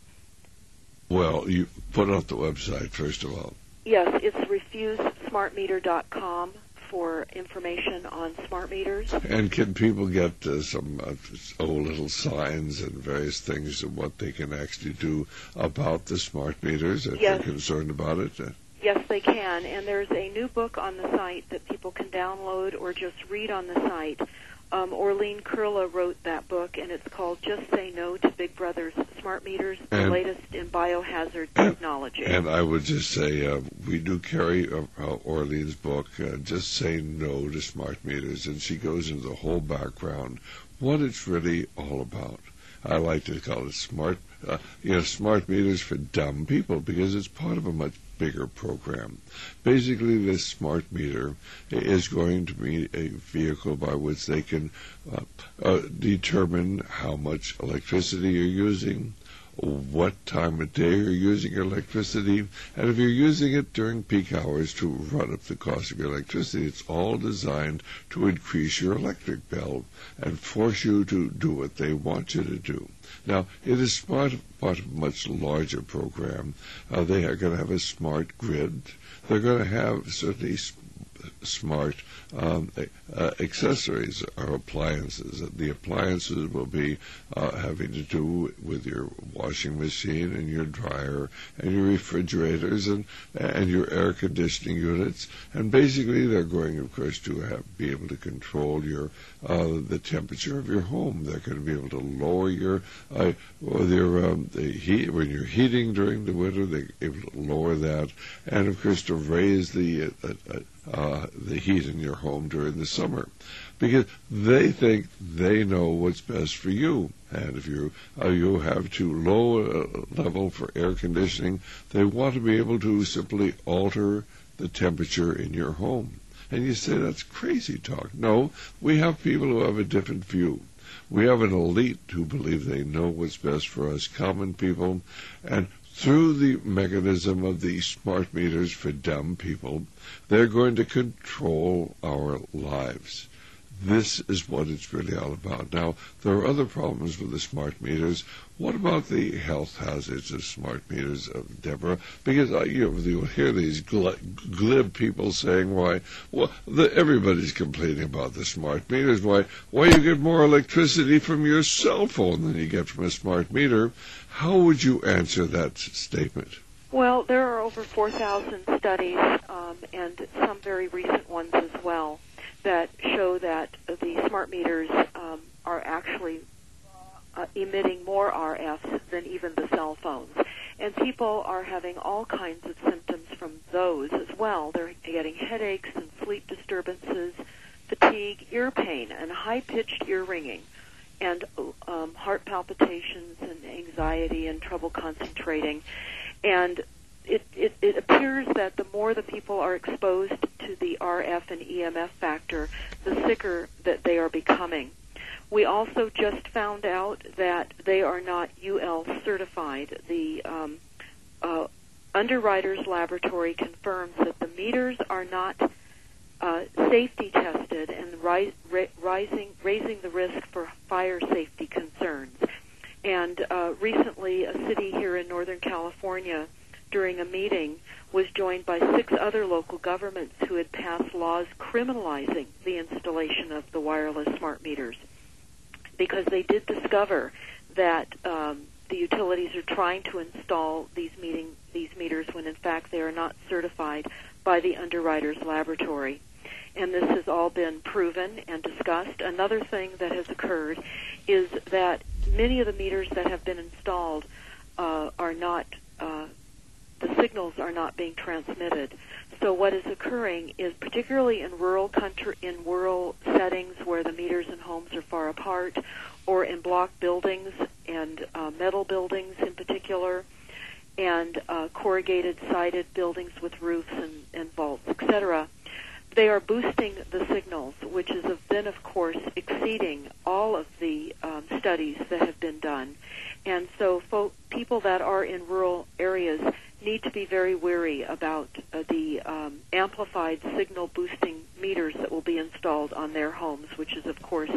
Well, you put out the website, first of all. Yes, it's refuse smart meter dot com for information on smart meters. And can people get uh, some uh, old little signs and various things of what they can actually do about the smart meters if Yes. they're concerned about it? Yes, they can, and there's a new book on the site that people can download or just read on the site. Um, Orlene Kurla wrote that book, and it's called Just Say No to Big Brother's Smart Meters, the And- latest in biohazard technology. And I would just say uh, we do carry uh, uh, Orlene's book, uh, Just Say No to Smart Meters, and she goes into the whole background, what it's really all about. I like to call it smart, uh, you know, smart meters for dumb people, because it's part of a much bigger program. Basically, this smart meter is going to be a vehicle by which they can uh, uh, determine how much electricity you're using, what time of day you're using your electricity, and if you're using it during peak hours to run up the cost of your electricity. It's all designed to increase your electric bill and force you to do what they want you to do. Now, it is part of, part of a much larger program. Uh, they are going to have a smart grid. They're going to have certainly s- smart um, uh, accessories or appliances. The appliances will be uh, having to do with your washing machine and your dryer and your refrigerators and and your air conditioning units. And basically, they're going, of course, to have, be able to control your uh, the temperature of your home. They're going to be able to lower your uh, well, their um, the heat when you're heating during the winter. They're able to lower that, and of course, to raise the uh, uh, uh, the heat in your home during the summer, because they think they know what's best for you. And if you uh, you have too low a level for air conditioning, they want to be able to simply alter the temperature in your home. And you say, that's crazy talk. No, we have people who have a different view. We have an elite who believe they know what's best for us common people, and through the mechanism of the smart meters for dumb people, they're going to control our lives. This is what it's really all about. Now, there are other problems with the smart meters. What about the health hazards of smart meters, uh, Deborah? Because uh, you know, you'll hear these gl- glib people saying, "Why, well, the, everybody's complaining about the smart meters. Why, why you get more electricity from your cell phone than you get from a smart meter?" How would you answer that statement? Well, there are over four thousand studies, um, and some very recent ones as well, that show that the smart meters um, are actually uh, emitting more R Fs than even the cell phones. And people are having all kinds of symptoms from those as well. They're getting headaches and sleep disturbances, fatigue, ear pain, and high-pitched ear ringing, and um, heart palpitations and anxiety and trouble concentrating. And it, it, it appears that the more the people are exposed to the R F and E M F factor, the sicker that they are becoming. We also just found out that they are not U L certified. The um, uh, Underwriters Laboratory confirms that the meters are not uh, safety tested and ri- ra- rising, raising the risk for fire safety concerns. And uh, recently, a city here in Northern California, during a meeting, was joined by six other local governments who had passed laws criminalizing the installation of the wireless smart meters, because they did discover that um, the utilities are trying to install these meeting these meters when in fact they are not certified by the underwriter's laboratory. And this has all been proven and discussed. Another thing that has occurred is that many of the meters that have been installed uh, are not, uh, the signals are not being transmitted. So what is occurring is, particularly in rural country, in rural settings where the meters in homes are far apart, or in block buildings and uh, metal buildings in particular, and uh, corrugated sided buildings with roofs and, and vaults, et cetera, they are boosting the signals, which is of, then, of course, exceeding all of the um, studies that have been done. And so fo- people that are in rural areas need to be very wary about uh, the um, amplified signal boosting meters that will be installed on their homes, which is, of course,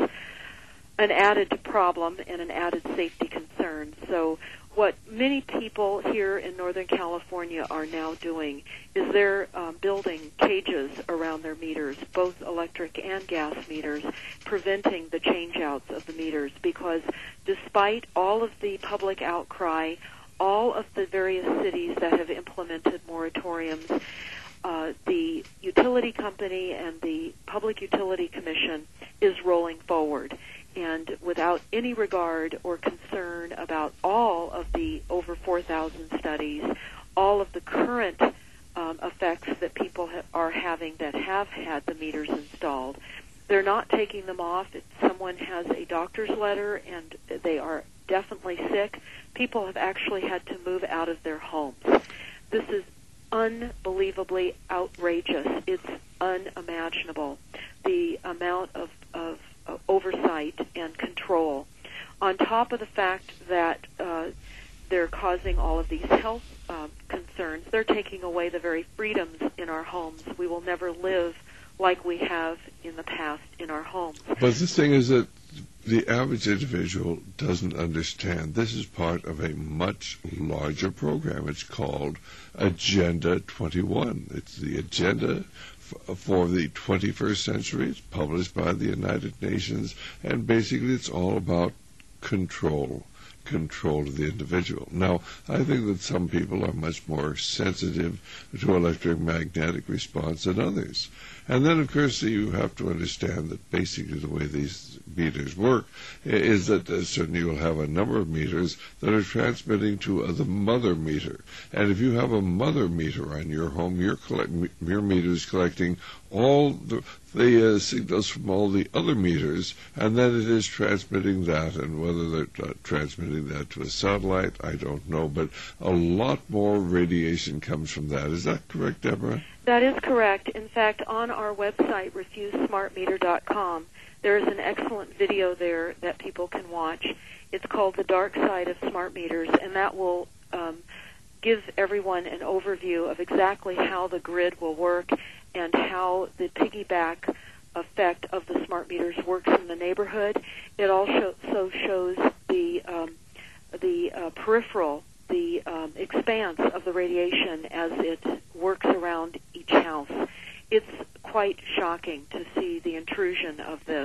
an added problem and an added safety concern. So what many people here in Northern California are now doing is they're um, building cages around their meters, both electric and gas meters, preventing the change-outs of the meters, because despite all of the public outcry, all of the various cities that have implemented moratoriums, uh, the utility company and the Public Utility Commission is rolling forward. And without any regard or concern about all of the over four thousand studies, all of the current um, effects that people ha- are having that have had the meters installed, they're not taking them off. If someone has a doctor's letter and they are definitely sick, people have actually had to move out of their homes. This is unbelievably outrageous. It's unimaginable, the amount of, of uh, oversight and control. On top of the fact that uh, they're causing all of these health uh, concerns, they're taking away the very freedoms in our homes. We will never live like we have in the past in our homes. But the thing is that the average individual doesn't understand. This is part of a much larger program. It's called Agenda twenty-one. It's the agenda f- for the twenty-first century. It's published by the United Nations, and basically it's all about control. Control of the individual. Now, I think that some people are much more sensitive to electromagnetic response than others. And then, of course, you have to understand that basically the way these meters work is that uh, certainly you'll have a number of meters that are transmitting to uh, the mother meter. And if you have a mother meter on your home, your, collect- your meter is collecting all the, the uh, signals from all the other meters, and then it is transmitting that. And whether they're uh, transmitting that to a satellite, I don't know. But a lot more radiation comes from that. Is that correct, Deborah? That is correct. In fact, on our website, refuse smart meter dot com, there is an excellent video there that people can watch. It's called The Dark Side of Smart Meters, and that will um, give everyone an overview of exactly how the grid will work and how the piggyback effect of the smart meters works in the neighborhood. It also shows the um, the uh, peripheral, the um, expanse of the radiation as it works around each house. It's quite shocking to see the intrusion of this.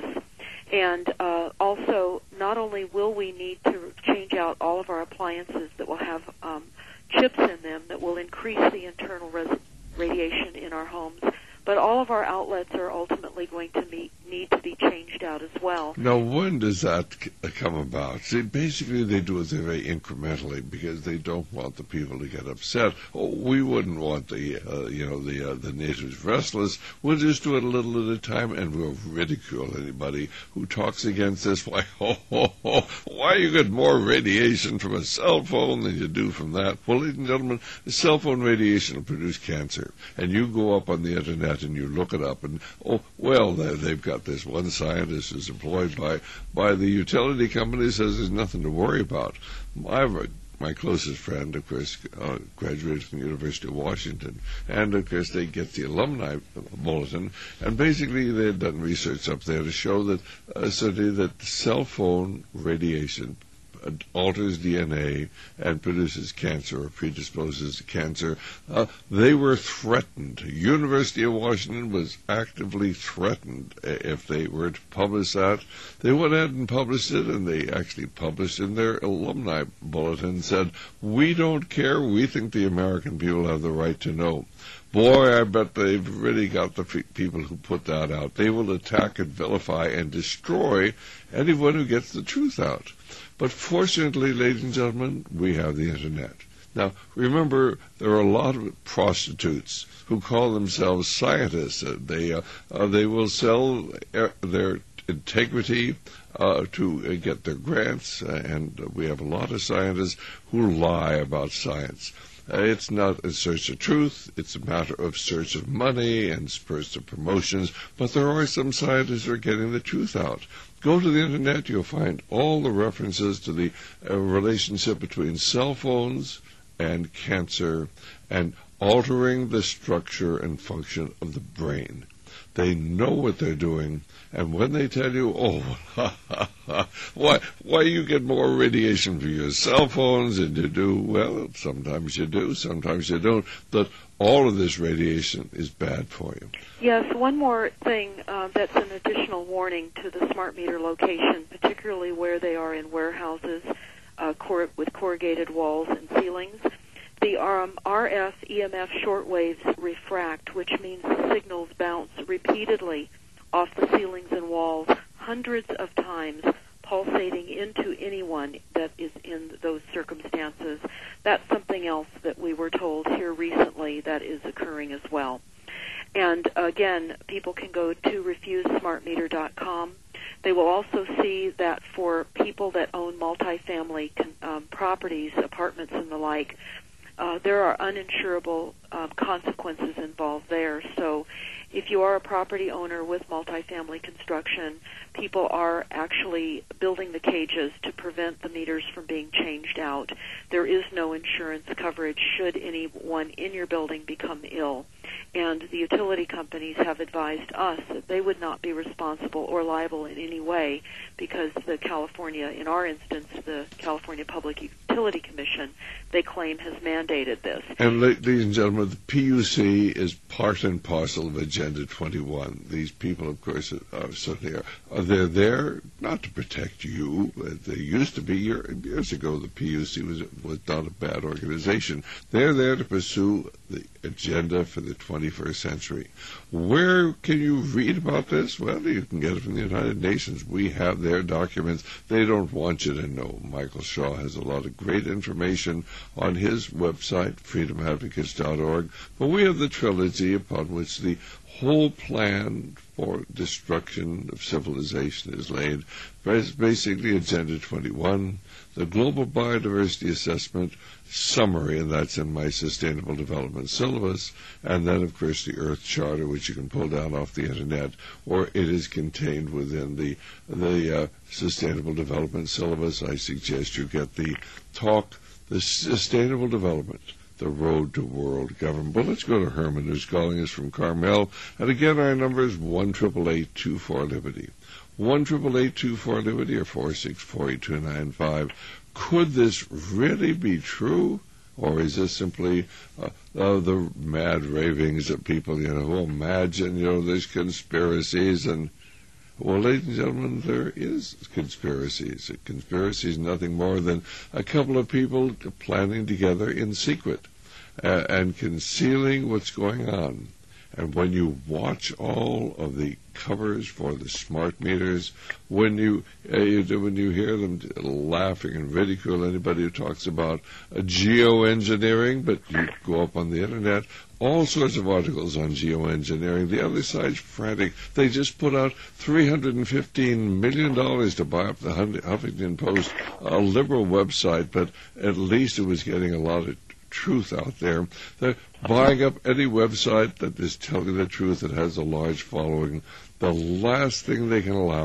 And uh, also, not only will we need to change out all of our appliances that will have um, chips in them that will increase the internal res- radiation in our homes, but all of our outlets are ultimately going to meet, need to be changed out as well. Now, when does that c- come about? See, basically, they do it very incrementally because they don't want the people to get upset. Oh, we wouldn't want the, uh, you know, the uh, the natives restless. We'll just do it a little at a time, and we'll ridicule anybody who talks against this. Why, oh, oh, oh, why you get more radiation from a cell phone than you do from that? Well, ladies and gentlemen, the cell phone radiation will produce cancer, and you go up on the internet and you look it up, and oh, well, they've got this one scientist who's employed by by the utility company says there's nothing to worry about. My my closest friend, of course, uh, graduated from the University of Washington, and of course they get the alumni bulletin, and basically they had done research up there to show that uh, certainly that cell phone radiation alters D N A and produces cancer or predisposes to cancer. Uh, they were threatened. University of Washington was actively threatened if they were to publish that. They went ahead and published it, and they actually published in their alumni bulletin, said, we don't care, we think the American people have the right to know. Boy, I bet they've really got the f- people who put that out. They will attack and vilify and destroy anyone who gets the truth out. But fortunately, ladies and gentlemen, we have the Internet. Now, remember, there are a lot of prostitutes who call themselves scientists. Uh, they uh, uh, they will sell uh, their integrity uh, to uh, get their grants, uh, and uh, we have a lot of scientists who lie about science. Uh, it's not a search of truth. It's a matter of search of money and search of promotions. But there are some scientists who are getting the truth out. Go to the Internet. You'll find all the references to the uh, relationship between cell phones and cancer and altering the structure and function of the brain. They know what they're doing, and when they tell you, oh, ha, ha, ha, why, why you get more radiation from your cell phones than you do, well, sometimes you do, sometimes you don't, but all of this radiation is bad for you. Yes, one more thing uh, that's an additional warning to the smart meter location, particularly where they are in warehouses uh, cor- with corrugated walls and ceilings. The um, R F E M F shortwaves refract, which means the signals bounce repeatedly off the ceilings and walls hundreds of times, pulsating into anyone that is in those circumstances. That's something else that we were told here recently that is occurring as well. And again, people can go to refuse smart meter dot com. They will also see that for people that own multifamily con- um, properties, apartments and the like, Uh, there are uninsurable um, consequences involved there. So if you are a property owner with multifamily construction, people are actually building the cages to prevent the meters from being changed out. There is no insurance coverage should anyone in your building become ill. And the utility companies have advised us that they would not be responsible or liable in any way because the California, in our instance, the California Public Utility Commission, they claim has mandated this. And ladies and gentlemen, the P U C is part and parcel of Agenda twenty-one. These people, of course, are certainly are, are they're there not to protect you. They used to be years ago. The P U C was was not a bad organization. They're there to pursue the agenda for the twenty-first century. Where can you read about this? Well, you can get it from the United Nations. We have their documents. They don't want you to know. Michael Shaw has a lot of great information on his website, freedom advocates dot org. But we have the trilogy upon which the whole plan for destruction of civilization is laid. It's basically Agenda twenty-one, the Global Biodiversity Assessment Summary, and that's in my Sustainable Development Syllabus, and then, of course, the Earth Charter, which you can pull down off the Internet, or it is contained within the the uh, Sustainable Development Syllabus. I suggest you get the talk, the Sustainable Development, the Road to World Government. But let's go to Herman, who's calling us from Carmel. And again, our number is one eight eight eight, two four, Liberty. one eight eight eight, two four, Liberty, or four six four, eight two nine five. Could this really be true? Or is this simply uh, uh, the mad ravings of people, you know, who imagine, you know, there's conspiracies and... Well, ladies and gentlemen, there is conspiracies. A conspiracy is nothing more than a couple of people planning together in secret uh, and concealing what's going on. And when you watch all of the covers for the smart meters, when you, uh, you when you hear them laughing and ridicule anybody who talks about uh, geoengineering, but you go up on the Internet, all sorts of articles on geoengineering. The other side's frantic. They just put out three hundred fifteen million dollars to buy up the Huffington Post, a liberal website, but at least it was getting a lot of truth out there. They're buying up any website that is telling the truth that has a large following. The last thing they can allow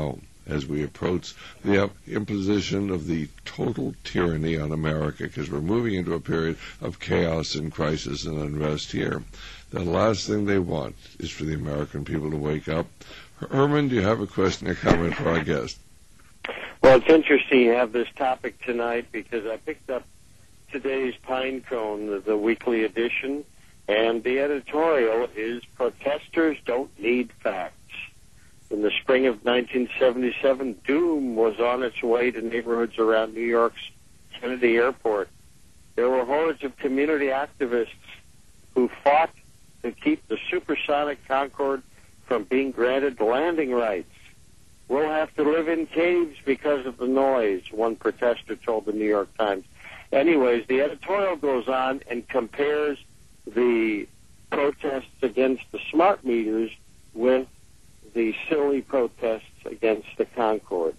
as we approach the imposition of the total tyranny on America, because we're moving into a period of chaos and crisis and unrest here. The last thing they want is for the American people to wake up. Herman, do you have a question or comment for our guest? Well, it's interesting you have this topic tonight because I picked up today's Pine Cone, the, the weekly edition, and the editorial is "Protesters Don't Need Facts." In the spring of nineteen seventy-seven, doom was on its way to neighborhoods around New York's Kennedy Airport. There were hordes of community activists who fought to keep the supersonic Concorde from being granted landing rights. "We'll have to live in caves because of the noise," one protester told the New York Times. Anyways, the editorial goes on and compares the protests against the smart meters with the silly protests against the Concorde.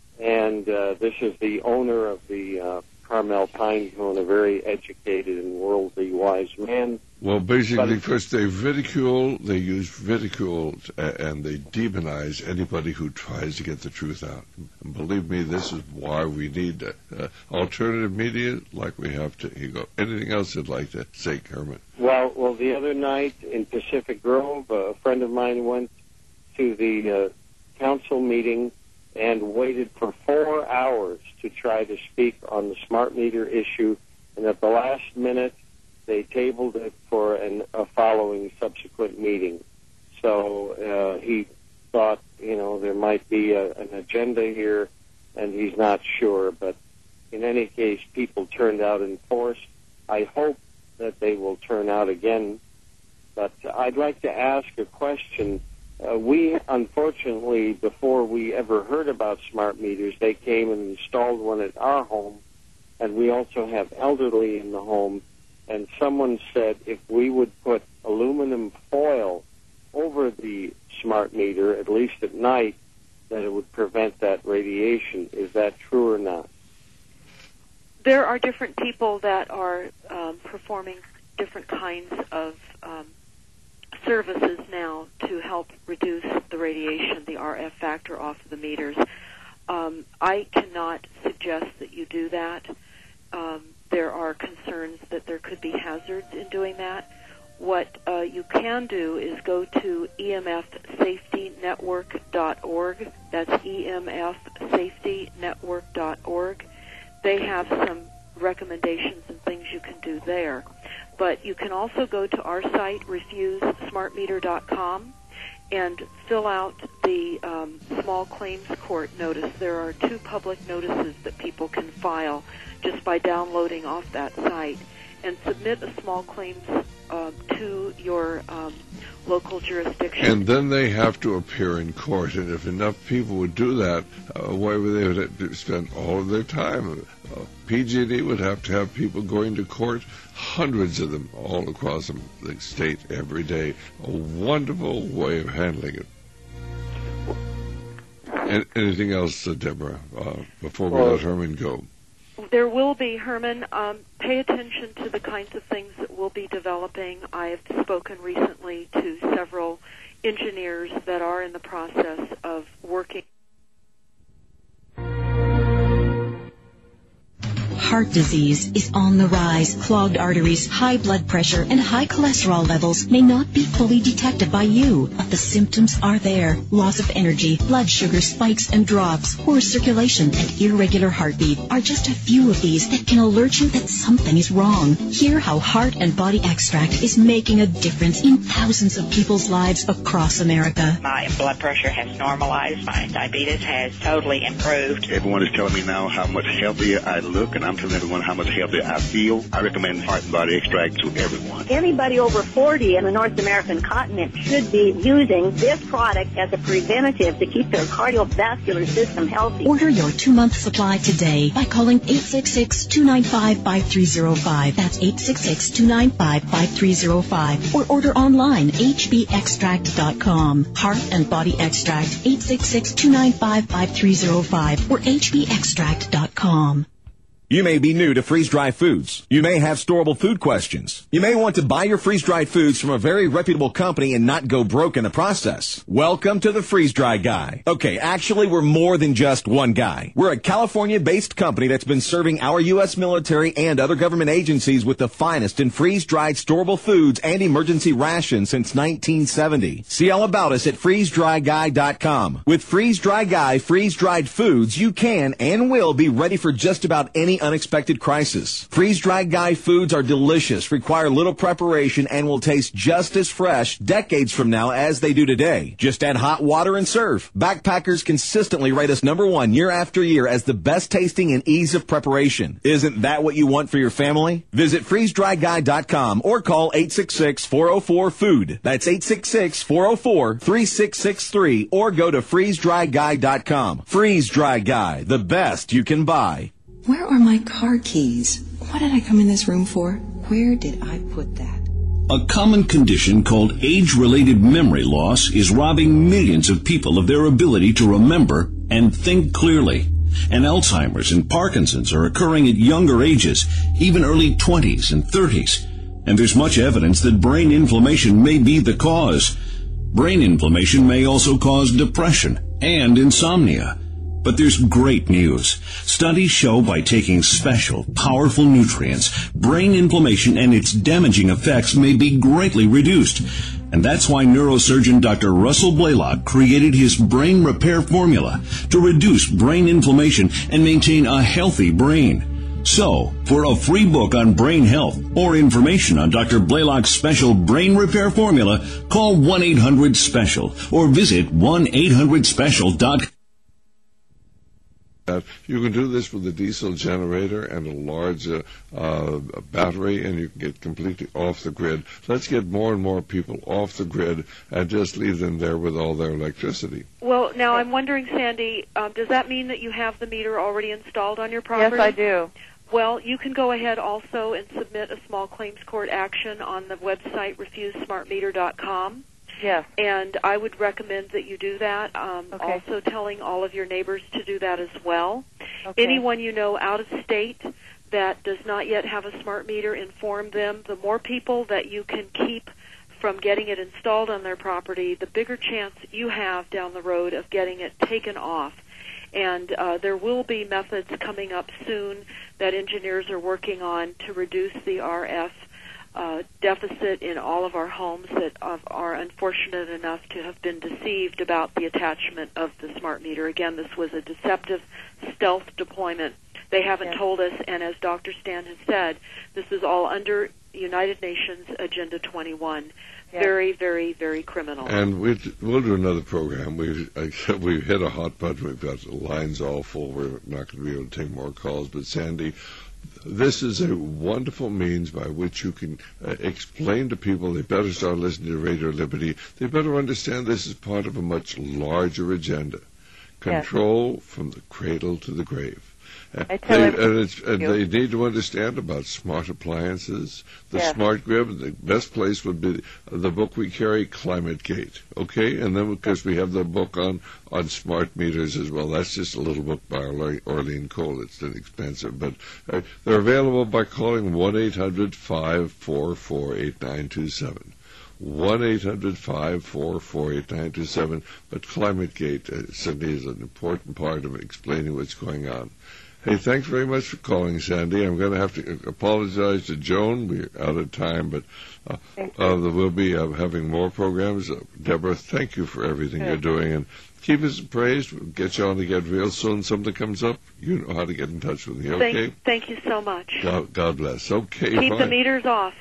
And uh, this is the owner of the uh, Carmel Pine Cone, a very educated and worldly wise man. Well, basically, first they ridicule, they use ridicule, uh, and they demonize anybody who tries to get the truth out. And believe me, this is why we need uh, uh, alternative media like we have to Ego. Anything else you'd like to say, Kermit? Well, well, the other night in Pacific Grove, a friend of mine went to the uh, council meeting and waited for four hours to try to speak on the smart meter issue, and at the last minute, they tabled it for an, a following subsequent meeting. So uh, he thought, you know, there might be a, an agenda here, and he's not sure. But in any case, people turned out in force. I hope that they will turn out again. But I'd like to ask a question. Uh, we, unfortunately, before we ever heard about smart meters, they came and installed one at our home, and we also have elderly in the home. And someone said if we would put aluminum foil over the smart meter, at least at night, that it would prevent that radiation. Is that true or not? There are different people that are um, performing different kinds of um, services now to help reduce the radiation, the R F factor off of the meters. Um, I cannot suggest that you do that. Um, there are concerns that there could be hazards in doing that. What uh, you can do is go to E M F safety network dot org. That's E M F safety network dot org. They have some recommendations and things you can do there. But you can also go to our site, refuse smart meter dot com, and fill out the um, small claims court notice. There are two public notices that people can file just by downloading off that site, and submit a small claims uh, to your um, local jurisdiction. And then they have to appear in court, and if enough people would do that, uh, why would they have to spend all of their time? Uh, P G and E would have to have people going to court, hundreds of them all across the state every day. A wonderful way of handling it. And anything else, uh, Deborah, uh, before we well, let Herman go? There will be, Herman. Um, pay attention to the kinds of things that we'll be developing. I have spoken recently to several engineers that are in the process of working. Heart disease is on the rise. Clogged arteries, high blood pressure, and high cholesterol levels may not be fully detected by you, but the symptoms are there. Loss of energy, blood sugar spikes and drops, poor circulation, and irregular heartbeat are just a few of these that can alert you that something is wrong. Hear how Heart and Body Extract is making a difference in thousands of people's lives across America. My blood pressure has normalized. My diabetes has totally improved. Everyone is telling me now how much healthier I look, and I'm telling everyone how much healthier I feel. I recommend Heart and Body Extract to everyone. Anybody over forty in the North American continent should be using this product as a preventative to keep their cardiovascular system healthy. Order your two-month supply today by calling eight six six, two nine five, five three zero five. That's eight six six, two nine five, five three zero five. Or order online, H B extract dot com. Heart and Body Extract, eight six six, two nine five, five three zero five or H B extract dot com. You may be new to freeze-dried foods. You may have storable food questions. You may want to buy your freeze-dried foods from a very reputable company and not go broke in the process. Welcome to the Freeze-Dry Guy. Okay, actually, we're more than just one guy. We're a California-based company that's been serving our U S military and other government agencies with the finest in freeze-dried storable foods and emergency rations since nineteen seventy. See all about us at freeze dry guy dot com. With Freeze-Dry Guy freeze-dried foods, you can and will be ready for just about any unexpected crisis. Freeze-Dried Guy foods are delicious, require little preparation, and will taste just as fresh decades from now as they do today. Just add hot water and serve. Backpackers consistently rate us number one year after year as the best tasting and ease of preparation. Isn't that what you want for your family? Visit freeze dry guy dot com or call eight six six, four oh four, food. That's eight six six, four oh four, three six six three or go to freeze dry guy dot com. Freeze-Dry Guy, the best you can buy. Where are my car keys? What did I come in this room for? Where did I put that? A common condition called age-related memory loss is robbing millions of people of their ability to remember and think clearly. And Alzheimer's and Parkinson's are occurring at younger ages, even early twenties and thirties. And there's much evidence that brain inflammation may be the cause. Brain inflammation may also cause depression and insomnia. But there's great news. Studies show by taking special, powerful nutrients, brain inflammation and its damaging effects may be greatly reduced. And that's why neurosurgeon Doctor Russell Blaylock created his brain repair formula to reduce brain inflammation and maintain a healthy brain. So, for a free book on brain health or information on Doctor Blaylock's special brain repair formula, call one eight hundred special or visit one eight hundred special dot com. You can do this with a diesel generator and a large uh, uh, battery, and you can get completely off the grid. Let's get more and more people off the grid and just leave them there with all their electricity. Well, now I'm wondering, Sandy, um, does that mean that you have the meter already installed on your property? Yes, I do. Well, you can go ahead also and submit a small claims court action on the website refuse smart meter dot com. Yes. And I would recommend that you do that. Um, Okay. Also telling all of your neighbors to do that as well. Okay. Anyone you know out of state that does not yet have a smart meter, inform them. The more people that you can keep from getting it installed on their property, the bigger chance you have down the road of getting it taken off. And uh, there will be methods coming up soon that engineers are working on to reduce the R F Uh, deficit in all of our homes that are unfortunate enough to have been deceived about the attachment of the smart meter. Again, this was a deceptive stealth deployment. They haven't Yes. told us, and as Doctor Stan has said, this is all under United Nations Agenda twenty-one. Yes. Very, very, very criminal. And we we'll do another program. We've we've hit a hot button. We've got the lines all full. We're not going to be able to take more calls. But Sandy, this is a wonderful means by which you can uh, explain to people they better start listening to Radio Liberty. They better understand this is part of a much larger agenda. Control yes. from the cradle to the grave. I tell they, you, and, it's, and they need to understand about smart appliances, the yes. smart grid. The best place would be the book we carry, Climate Gate. Okay, and then of course we have the book on on smart meters as well. That's just a little book by Orlean Cole. It's inexpensive, but uh, they're available by calling one eight hundred, five four four, eight nine two seven. one eight hundred, five four four, eight nine two seven. But Climate Gate uh, certainly is an important part of explaining what's going on. Hey, thanks very much for calling, Sandy. I'm going to have to apologize to Joan. We're out of time, but uh, uh, we'll be uh, having more programs. Uh, Deborah, thank you for everything Good. you're doing, and keep us appraised. We'll get you on again real soon. Something comes up, you know how to get in touch with me, okay? Thank, thank you so much. God, God bless. Okay, Keep fine. the meters off.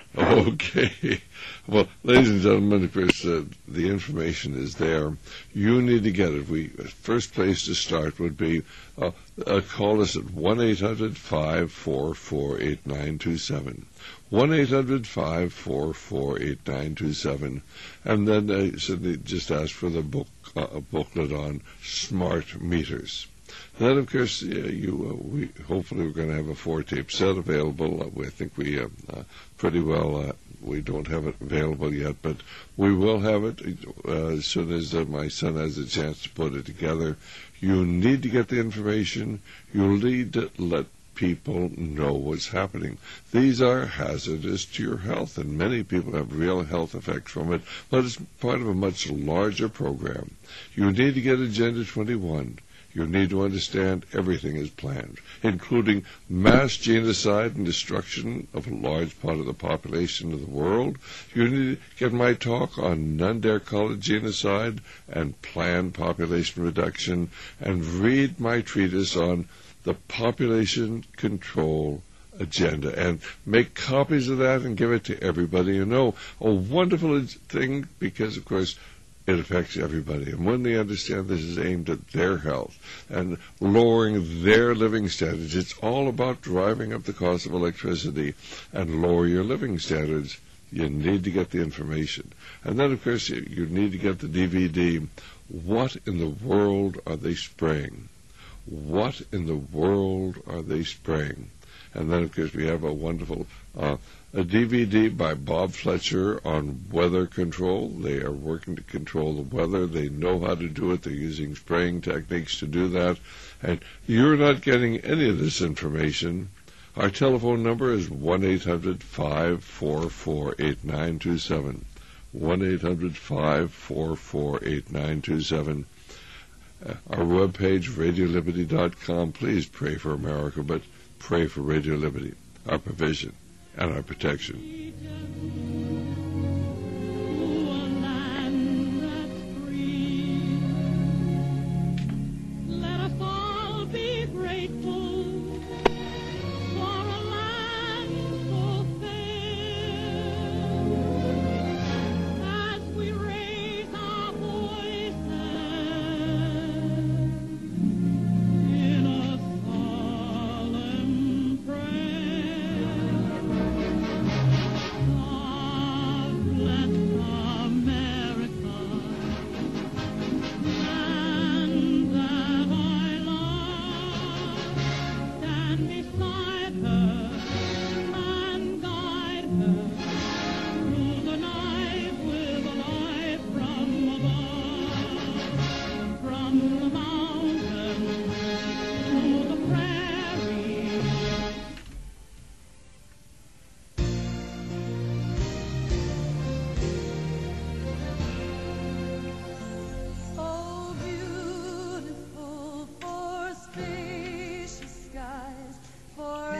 Okay. Well, ladies and gentlemen, of course, uh, the information is there. You need to get it. We first place to start would be uh, uh, call us at one eight hundred, five four four, eight nine two seven. one eight hundred, five four four, eight nine two seven. And then uh, simply just ask for the book, uh, a booklet on smart meters. Then, of course, uh, you uh, we hopefully we're going to have a four-tape set available. Uh, we I think we uh, uh, pretty well uh, we don't have it available yet, but we will have it uh, as soon as uh, my son has a chance to put it together. You need to get the information. You need to let people know what's happening. These are hazardous to your health, and many people have real health effects from it, but it's part of a much larger program. You need to get Agenda twenty-one. You need to understand everything is planned, including mass genocide and destruction of a large part of the population of the world. You need to get my talk on non-dare genocide and planned population reduction, and read my treatise on the population control agenda, and make copies of that and give it to everybody you know. A wonderful thing, because, of course, it affects everybody. And when they understand this is aimed at their health and lowering their living standards, it's all about driving up the cost of electricity and lower your living standards. You need to get the information. And then, of course, you need to get the D V D. What in the world are they spraying? What in the world are they spraying? And then, of course, we have a wonderful uh, a D V D by Bob Fletcher on weather control. They are working to control the weather. They know how to do it. They're using spraying techniques to do that. And you're not getting any of this information. Our telephone number is one eight hundred five four four eight nine two seven. one eight hundred five four four eight nine two seven. Uh, our webpage, radio liberty dot com. Please pray for America, but pray for Radio Liberty, our provision and our protection. Let us all be grateful for a land so fair. As we raise our voices in a solemn prayer, God bless America, land that I love. Stand beside her and guide her through the night with a light from above, from the mountains to the prairie. Oh, beautiful for spacious skies, for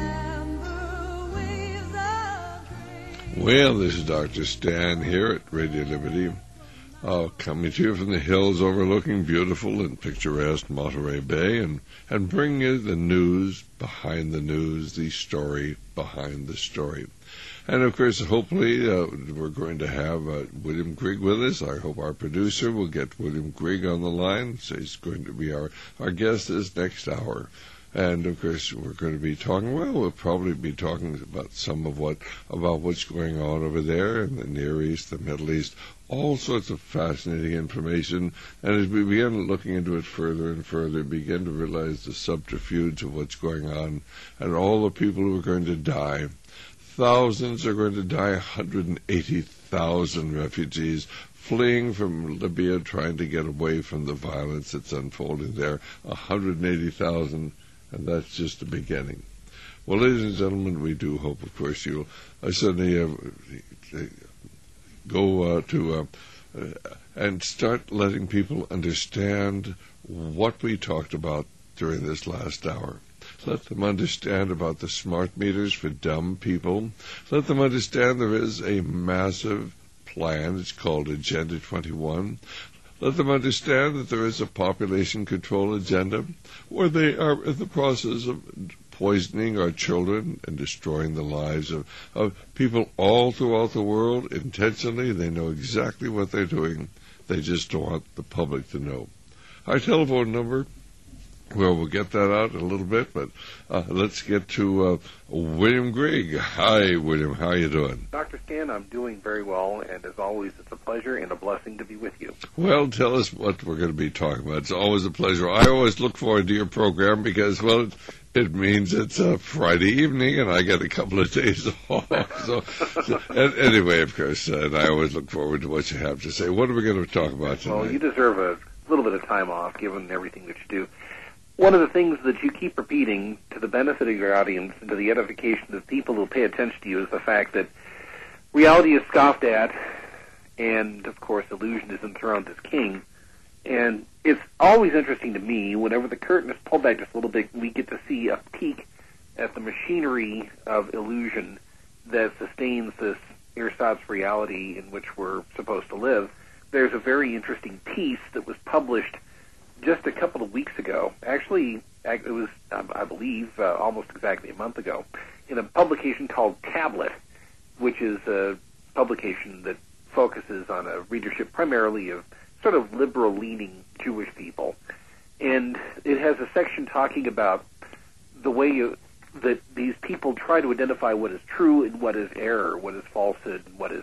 amber waves of grace. Well, this is Doctor Stan here at Radio Liberty, uh, coming to you from the hills overlooking beautiful and picturesque Monterey Bay, and, and bringing you the news behind the news, the story behind the story. And, of course, hopefully uh, we're going to have uh, William Grigg with us. I hope our producer will get William Grigg on the line. So he's going to be our, our guest this next hour. And, of course, we're going to be talking, well, we'll probably be talking about some of what, about what's going on over there in the Near East, the Middle East, all sorts of fascinating information. And as we begin looking into it further and further, begin to realize the subterfuge of what's going on and all the people who are going to die. Thousands are going to die, one hundred eighty thousand refugees fleeing from Libya, trying to get away from the violence that's unfolding there. one hundred eighty thousand, and that's just the beginning. Well, ladies and gentlemen, we do hope, of course, you'll uh, suddenly uh, go uh, to uh, uh, and start letting people understand what we talked about during this last hour. Let them understand about the smart meters for dumb people. Let them understand there is a massive plan. It's called Agenda twenty-one. Let them understand that there is a population control agenda where they are in the process of poisoning our children and destroying the lives of, of people all throughout the world intentionally. They know exactly what they're doing. They just don't want the public to know. Our telephone number, well, we'll get that out in a little bit, but uh, let's get to uh, William Grigg. Hi, William. How are you doing? Doctor Stan, I'm doing very well, and as always, it's a pleasure and a blessing to be with you. Well, tell us what we're going to be talking about. It's always a pleasure. I always look forward to your program because, well, it, it means it's a Friday evening, and I get a couple of days off. So, so and anyway, of course, uh, and I always look forward to what you have to say. What are we going to talk about tonight? Well, you deserve a little bit of time off, given everything that you do. one of the things that you keep repeating to the benefit of your audience and to the edification of people who pay attention to you is the fact that reality is scoffed at, and, of course, illusion is enthroned as king. And it's always interesting to me, whenever the curtain is pulled back just a little bit, we get to see a peek at the machinery of illusion that sustains this ersatz reality in which we're supposed to live. There's a very interesting piece that was published just a couple of weeks ago. Actually, it was, um, I believe, uh, almost exactly a month ago, in a publication called Tablet, which is a publication that focuses on a readership primarily of sort of liberal-leaning Jewish people. And it has a section talking about the way you, that these people try to identify what is true and what is error, what is falsehood, and what is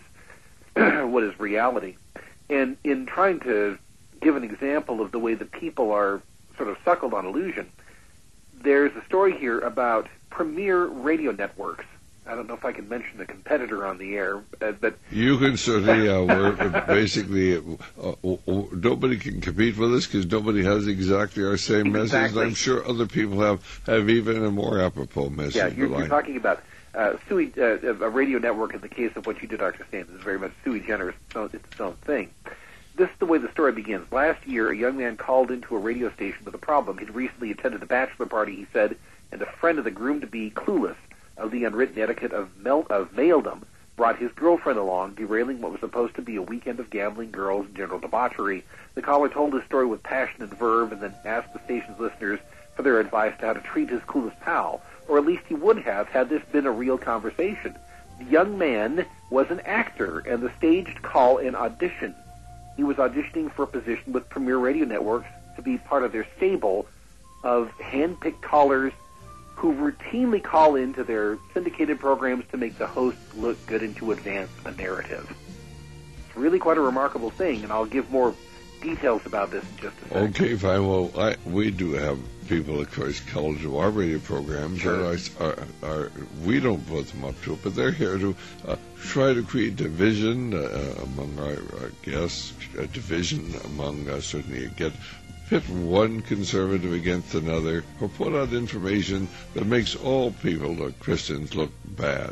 what is reality. And in trying to give an example of the way the people are sort of suckled on illusion, there's a story here about premier radio networks. I don't know if I can mention a competitor on the air, uh, but... You can certainly, uh, we're basically, uh, uh, nobody can compete with us because nobody has exactly our same Exactly. message. I'm sure other people have, have even a more apropos message. Yeah, you're, but you're I- talking about uh, sui, uh, a radio network. In the case of what you did, Doctor Stan, is very much sui generis. So it's its own thing. This is the way the story begins. Last year, a young man called into a radio station with a problem. He'd recently attended a bachelor party, he said, and a friend of the groom-to-be, clueless of the unwritten etiquette of, mel- of maledom, brought his girlfriend along, derailing what was supposed to be a weekend of gambling, girls, and general debauchery. The caller told his story with passion and verve and then asked the station's listeners for their advice to how to treat his clueless pal, or at least he would have had this been a real conversation. The young man was an actor, and the staged call an audition. He was auditioning for a position with Premier Radio Networks to be part of their stable of hand-picked callers who routinely call into their syndicated programs to make the host look good and to advance a narrative. It's really quite a remarkable thing, and I'll give more details about this in just a second. Okay, fine. Well, I, we do have people, of course, called to our radio programs. Sure. And our, our, our, we don't put them up to it, but they're here to uh, try to create division uh, among our, our guests, a division among uh, certainly get pit one conservative against another, or put out information that makes all people, uh, Christians, look bad.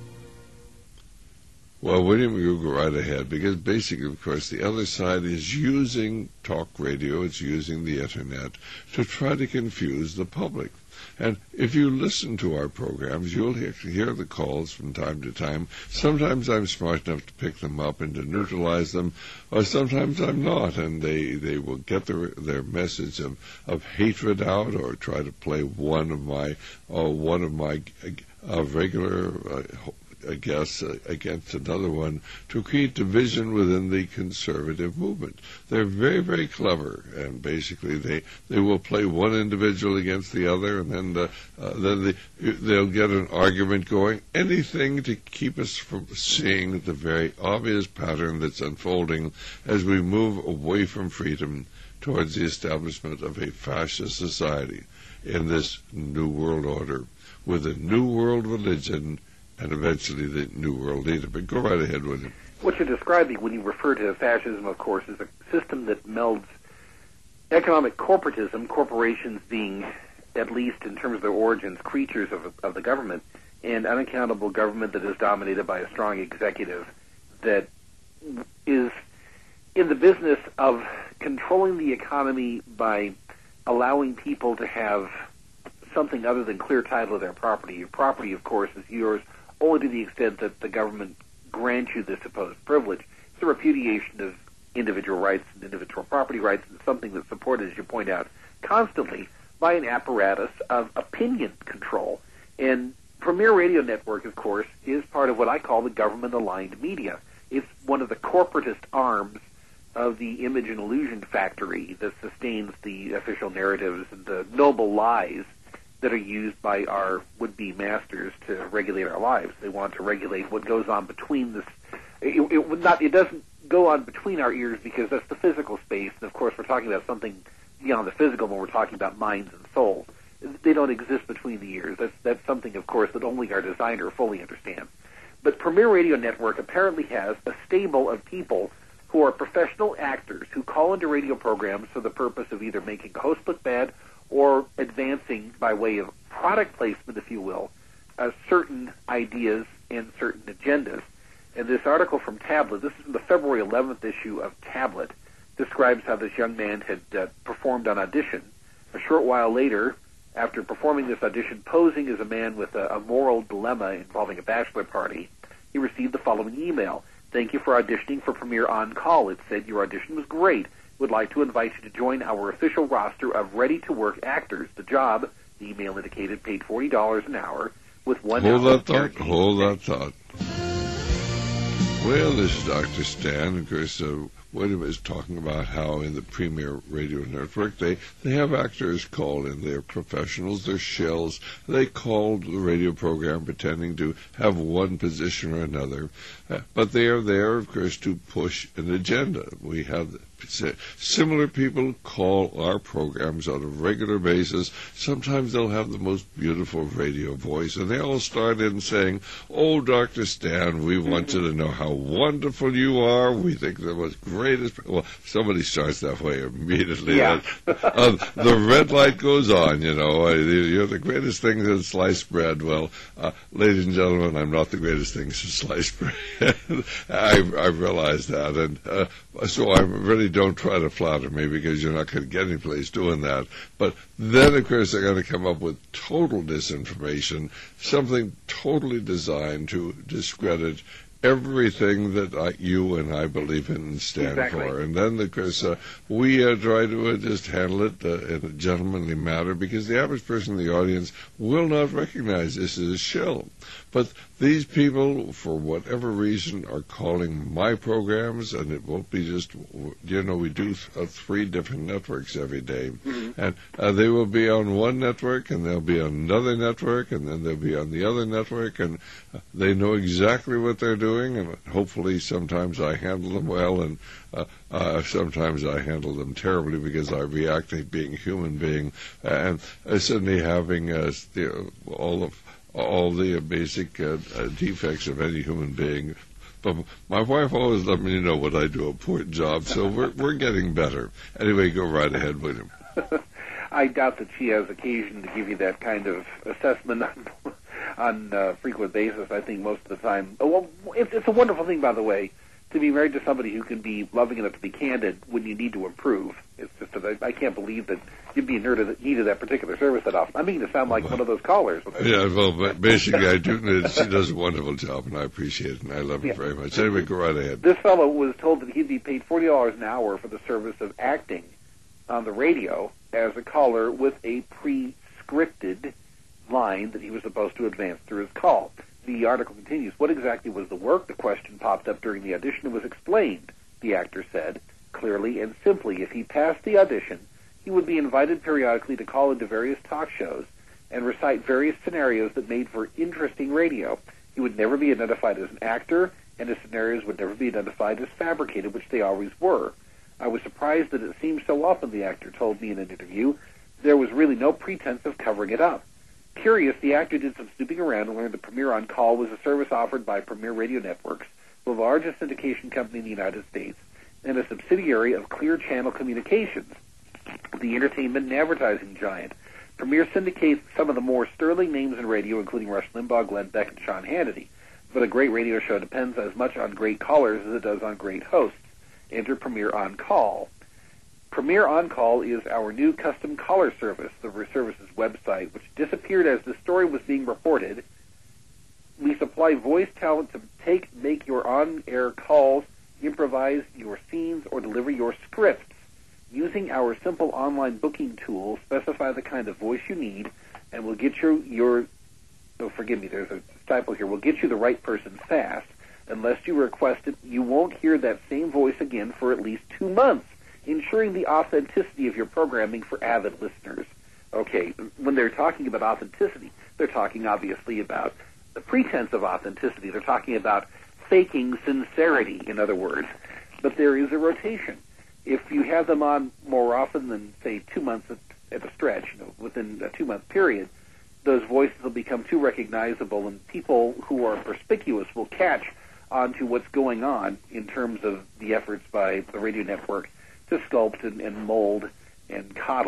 Well, William, you go right ahead, because basically, of course, the other side is using talk radio, it's using the Internet to try to confuse the public. And if you listen to our programs, you'll hear, hear the calls from time to time. Sometimes I'm smart enough to pick them up and to neutralize them, or sometimes I'm not, and they, they will get their their message of, of hatred out, or try to play one of my uh, one of my uh, regular uh, I guess, uh, against another one to create division within the conservative movement. They're very, very clever, and basically they, they will play one individual against the other, and then the, uh, then the, they'll get an argument going. Anything to keep us from seeing the very obvious pattern that's unfolding as we move away from freedom towards the establishment of a fascist society in this new world order with a new world religion and eventually the New World Leader. But go right ahead, William. What you're describing when you refer to fascism, of course, is a system that melds economic corporatism, corporations being, at least in terms of their origins, creatures of, of the government, and unaccountable government that is dominated by a strong executive that is in the business of controlling the economy by allowing people to have something other than clear title of their property. Your property, of course, is yours only to the extent that the government grants you this supposed privilege. It's a repudiation of individual rights and individual property rights, and something that's supported, as you point out, constantly by an apparatus of opinion control. And Premier Radio Network, of course, is part of what I call the government-aligned media. It's one of the corporatist arms of the image and illusion factory that sustains the official narratives and the noble lies that are used by our would-be masters to regulate our lives. They want to regulate what goes on between this. It, it would not. It doesn't go on between our ears because that's the physical space, and of course we're talking about something beyond the physical when we're talking about minds and souls. They don't exist between the ears. That's that's something, of course, that only our designer fully understands. But Premier Radio Network apparently has a stable of people who are professional actors who call into radio programs for the purpose of either making a host look bad or advancing by way of product placement, if you will, uh, certain ideas and certain agendas. And this article from Tablet, this is from the February eleventh issue of Tablet, describes how this young man had uh, performed on audition. A short while later, after performing this audition, posing as a man with a, a moral dilemma involving a bachelor party, he received the following email. Thank you for auditioning for Premiere On Call. It said your audition was great. Would like to invite you to join our official roster of ready-to-work actors. The job, the email indicated, paid forty dollars an hour with one Hold hour that thought. Hold that thought. Well, this is Doctor Stan. Of course, uh, William is talking about how in the Premier Radio Network they, they have actors called in. They're professionals. They're shells. They called the radio program pretending to have one position or another. Uh, but they are there, of course, to push an agenda. We have similar people call our programs on a regular basis. Sometimes they'll have the most beautiful radio voice, and they all start in saying, "Oh, Doctor Stan, we want you to know how wonderful you are. We think the most greatest." Well, somebody starts that way immediately. Yeah. uh, the red light goes on, you know. You're the greatest thing since sliced bread. Well, uh, ladies and gentlemen, I'm not the greatest thing since sliced bread. I, I realize that, and uh, so I really don't try to flatter me, because you're not going to get any place doing that. But then, of course, they're going to come up with total disinformation, something totally designed to discredit everything that I, you and I believe in and stand Exactly. for. And then, of course, uh, we uh, try to uh, just handle it uh, in a gentlemanly manner, because the average person in the audience will not recognize this as a shill. But these people, for whatever reason, are calling my programs, and it won't be just, you know, we do th- uh, three different networks every day. Mm-hmm. And uh, they will be on one network, and they'll be on another network, and then they'll be on the other network, and uh, they know exactly what they're doing, and hopefully sometimes I handle them well, and uh, uh, sometimes I handle them terribly, because I react to being a human being, and uh, suddenly having uh, the, all of all the basic uh, uh, defects of any human being. But my wife always let me know when I do a poor job, so we're we're getting better. Anyway, go right ahead, William. I doubt that she has occasion to give you that kind of assessment on, on a frequent basis. I think most of the time, oh, well, it's, it's a wonderful thing, by the way, to be married to somebody who can be loving enough to be candid when you need to improve. It's just that I, I can't believe that you'd be in need of, need of that particular service that often. I'm beginning to sound like one of those callers. Yeah, well, but basically I do. She does a wonderful job, and I appreciate it, and I love her Yeah. very much. Anyway, go right ahead. This fellow was told that he'd be paid forty dollars an hour for the service of acting on the radio as a caller with a pre-scripted line that he was supposed to advance through his call. The article continues, what exactly was the work? The question popped up during the audition and was explained, the actor said, clearly and simply. If he passed the audition, he would be invited periodically to call into various talk shows and recite various scenarios that made for interesting radio. He would never be identified as an actor, and his scenarios would never be identified as fabricated, which they always were. I was surprised that it seemed so often, the actor told me in an interview. There was really no pretense of covering it up. Curious, the actor did some snooping around and learned that Premiere On Call was a service offered by Premiere Radio Networks, the largest syndication company in the United States, and a subsidiary of Clear Channel Communications, the entertainment and advertising giant. Premiere syndicates some of the more sterling names in radio, including Rush Limbaugh, Glenn Beck, and Sean Hannity. But a great radio show depends as much on great callers as it does on great hosts. Enter Premiere On Call. Premiere On Call is our new custom caller service, the service's website, which disappeared as the story was being reported. We supply voice talent to take, make your on-air calls, improvise your scenes, or deliver your scripts. Using our simple online booking tool, specify the kind of voice you need, and we'll get you your, oh, forgive me, there's a typo here, we'll get you the right person fast. Unless you request it, you won't hear that same voice again for at least two months, ensuring the authenticity of your programming for avid listeners. Okay, when they're talking about authenticity, they're talking obviously about the pretense of authenticity. They're talking about faking sincerity, in other words. But there is a rotation. If you have them on more often than, say, two months at, at a stretch, you know, within a two-month period, those voices will become too recognizable, and people who are perspicuous will catch onto what's going on in terms of the efforts by the radio network to sculpt and, and mold and coddle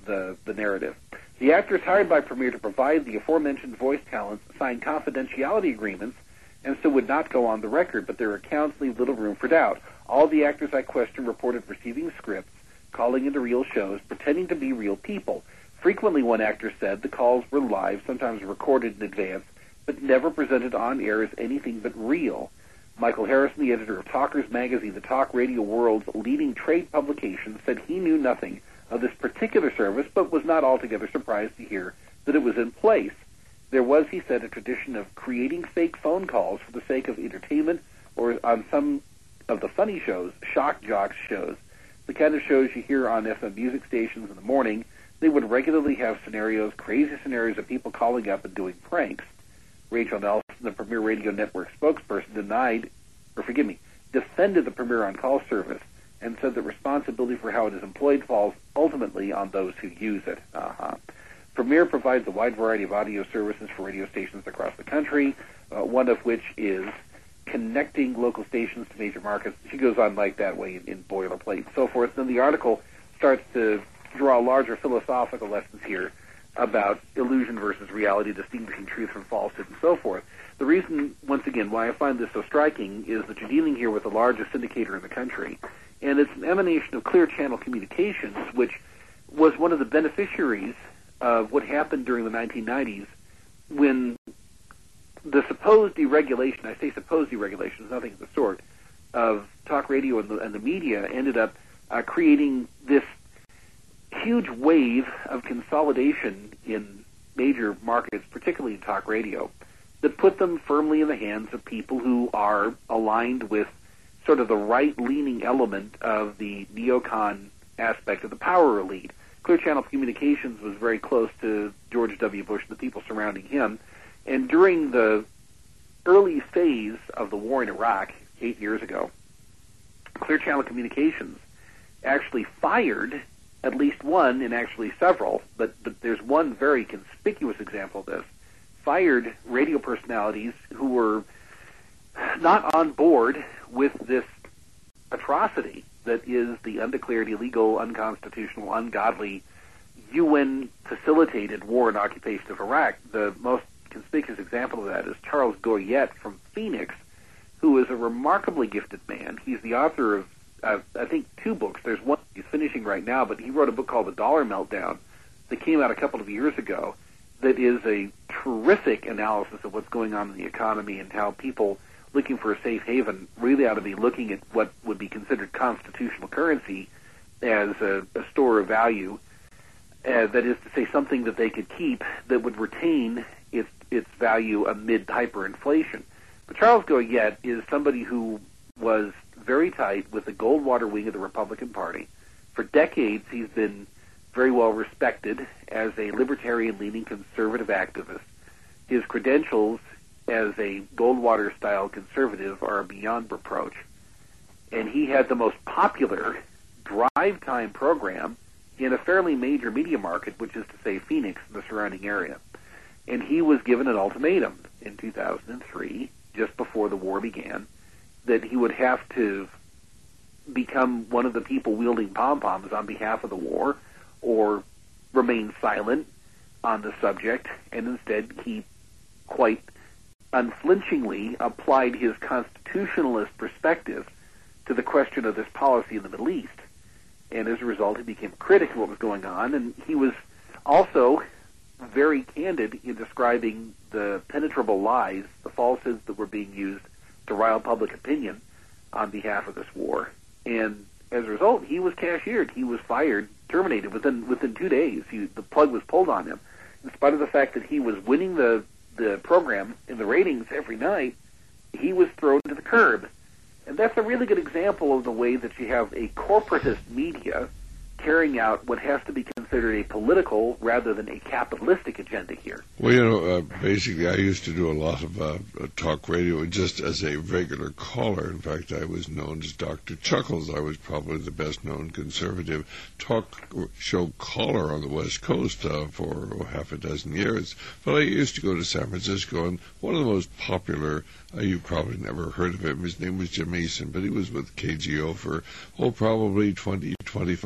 the, the narrative. The actors hired by Premiere to provide the aforementioned voice talents signed confidentiality agreements and so would not go on the record, but their accounts leave little room for doubt. All the actors I questioned reported receiving scripts, calling into real shows, pretending to be real people. Frequently, one actor said, the calls were live, sometimes recorded in advance, but never presented on air as anything but real. Michael Harrison, the editor of Talkers magazine, the talk radio world's leading trade publication, said he knew nothing of this particular service, but was not altogether surprised to hear that it was in place. There was, he said, a tradition of creating fake phone calls for the sake of entertainment, or on some of the funny shows, shock jocks shows, the kind of shows you hear on F M music stations in the morning. They would regularly have scenarios, crazy scenarios of people calling up and doing pranks. Rachel Nelson, the Premier Radio Network spokesperson, denied, or forgive me, defended the Premier On-Call service and said that responsibility for how it is employed falls ultimately on those who use it. Uh-huh. Premier provides a wide variety of audio services for radio stations across the country, uh, one of which is connecting local stations to major markets. She goes on like that way in, in boilerplate and so forth. Then the article starts to draw larger philosophical lessons here about illusion versus reality, distinguishing truth from falsehood, and so forth. The reason, once again, why I find this so striking is that you're dealing here with the largest syndicator in the country, and it's an emanation of Clear Channel Communications, which was one of the beneficiaries of what happened during the nineteen nineties when the supposed deregulation, I say supposed deregulation, nothing of the sort, of talk radio and the, and the media ended up uh, creating this huge wave of consolidation in major markets, particularly in talk radio, that put them firmly in the hands of people who are aligned with sort of the right-leaning element of the neocon aspect of the power elite. Clear Channel Communications was very close to George W. Bush and the people surrounding him, and during the early phase of the war in Iraq, eight years ago, Clear Channel Communications actually fired at least one, and actually several, but, but there's one very conspicuous example of this, fired radio personalities who were not on board with this atrocity that is the undeclared, illegal, unconstitutional, ungodly, U N-facilitated war and occupation of Iraq. The most conspicuous example of that is Charles Goyette from Phoenix, who is a remarkably gifted man. He's the author of Uh, I think two books. There's one he's finishing right now, but he wrote a book called The Dollar Meltdown that came out a couple of years ago that is a terrific analysis of what's going on in the economy and how people looking for a safe haven really ought to be looking at what would be considered constitutional currency as a, a store of value, uh, that is to say something that they could keep that would retain its, its value amid hyperinflation. But Charles Goyette is somebody who was very tight with the Goldwater wing of the Republican Party. For decades, he's been very well respected as a libertarian-leaning conservative activist. His credentials as a Goldwater-style conservative are beyond reproach. And he had the most popular drive time program in a fairly major media market, which is to say Phoenix and the surrounding area. And he was given an ultimatum in two thousand three, just before the war began, that he would have to become one of the people wielding pom-poms on behalf of the war or remain silent on the subject, and instead he quite unflinchingly applied his constitutionalist perspective to the question of this policy in the Middle East. And as a result, he became a critic of what was going on, and he was also very candid in describing the penetrable lies, the falsehoods that were being used to rile public opinion on behalf of this war. And as a result, he was cashiered. He was fired, terminated within within two days. He, the plug was pulled on him. In spite of the fact that he was winning the, the program in the ratings every night, he was thrown to the curb. And that's a really good example of the way that you have a corporatist media carrying out what has to be considered a political rather than a capitalistic agenda here. Well, you know, uh, basically I used to do a lot of uh, talk radio just as a regular caller. In fact, I was known as Doctor Chuckles. I was probably the best-known conservative talk show caller on the West Coast uh, for oh, half a dozen years. But I used to go to San Francisco, and one of the most popular, uh, you've probably never heard of him, his name was Jim Mason, but he was with K G O for, oh, probably twenty, twenty-five years.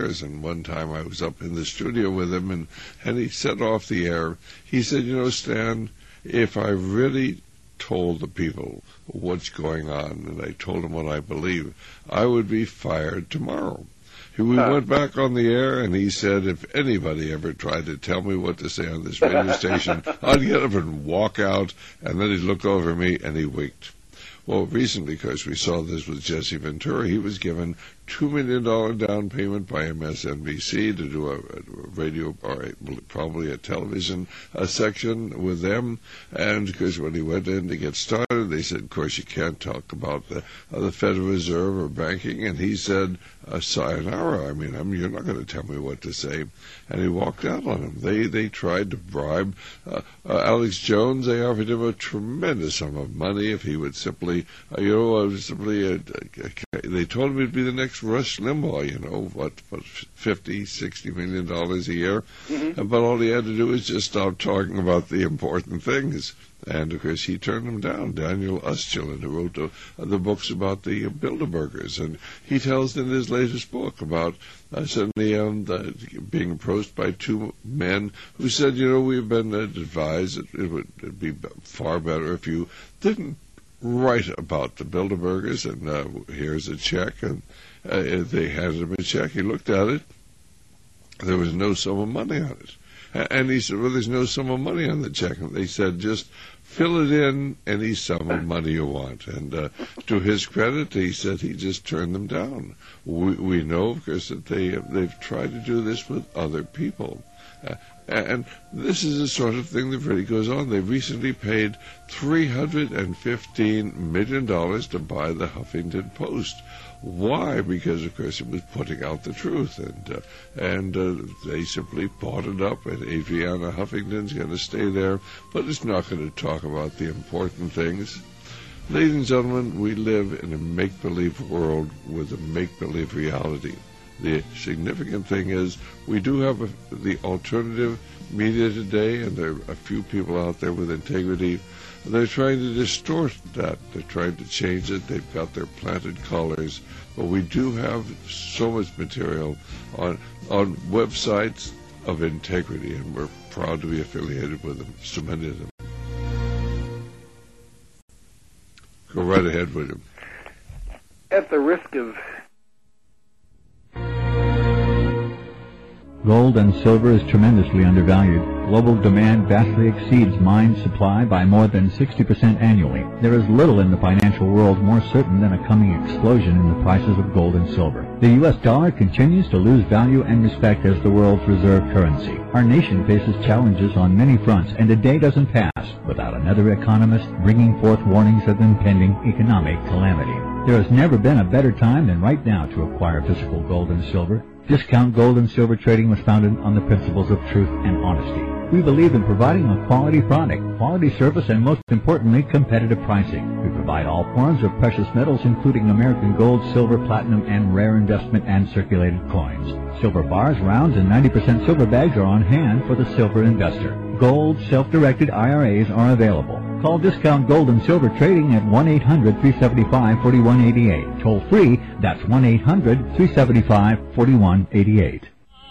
years. And one time I was up in the studio with him, and, and he said off the air, he said, you know, Stan, if I really told the people what's going on, and I told them what I believe, I would be fired tomorrow. We Uh. went back on the air, and he said, if anybody ever tried to tell me what to say on this radio station, I'd get up and walk out. And then he looked over at me, and he winked. Well, recently, because we saw this with Jesse Ventura, he was given two million dollars down payment by M S N B C to do a, a radio, or a, probably a television a section with them. And because when he went in to get started, they said, of course, you can't talk about the, uh, the Federal Reserve or banking. And he said, uh, sayonara. I mean, I mean, you're not going to tell me what to say. And he walked out on him. They they tried to bribe uh, uh, Alex Jones. They offered him a tremendous sum of money if he would simply, uh, you know, uh, simply, uh, uh, they told him he'd be the next Rush Limbaugh, you know, what, what, fifty, sixty million dollars a year. Mm-hmm. But all he had to do was just stop talking about the important things. And, of course, he turned them down. Daniel Ustilin, who wrote the, uh, the books about the uh, Bilderbergers. And he tells in his latest book about uh, suddenly um, the, being approached by two men who said, you know, we've been uh, advised that it would be far better if you didn't write about the Bilderbergers, and uh, here's a check. And uh, they handed him a check. He looked at it. There was no sum of money on it. And he said, well, there's no sum of money on the check. And they said, just fill it in any sum of money you want. And uh, to his credit, he said he just turned them down. We, we know, of course, that they, they've tried to do this with other people. Uh, and this is the sort of thing that really goes on. They recently paid three hundred fifteen million dollars to buy the Huffington Post. Why? Because, of course, it was putting out the truth, and uh, and uh, they simply bought it up, and Adriana Huffington's going to stay there, but it's not going to talk about the important things. Ladies and gentlemen, we live in a make-believe world with a make-believe reality. The significant thing is we do have a, the alternative media today, and there are a few people out there with integrity. They're trying to distort that. They're trying to change it. They've got their planted colors. But we do have so much material on on websites of integrity, and we're proud to be affiliated with them, so many of them. Go right ahead, William. At the risk of... Gold and silver is tremendously undervalued. Global demand vastly exceeds mine supply by more than sixty percent annually. There is little in the financial world more certain than a coming explosion in the prices of gold and silver. The U S dollar continues to lose value and respect as the world's reserve currency. Our nation faces challenges on many fronts, and a day doesn't pass without another economist bringing forth warnings of impending economic calamity. There has never been a better time than right now to acquire physical gold and silver. Discount Gold and Silver Trading was founded on the principles of truth and honesty. We believe in providing a quality product, quality service, and most importantly, competitive pricing. We provide all forms of precious metals, including American gold, silver, platinum, and rare investment and circulated coins. Silver bars, rounds, and ninety percent silver bags are on hand for the silver investor. Gold self-directed I R As are available. Call Discount Gold and Silver Trading at one eight hundred, three seven five, four one eight eight. Toll free, that's one eight hundred, three seven five, four one eight eight.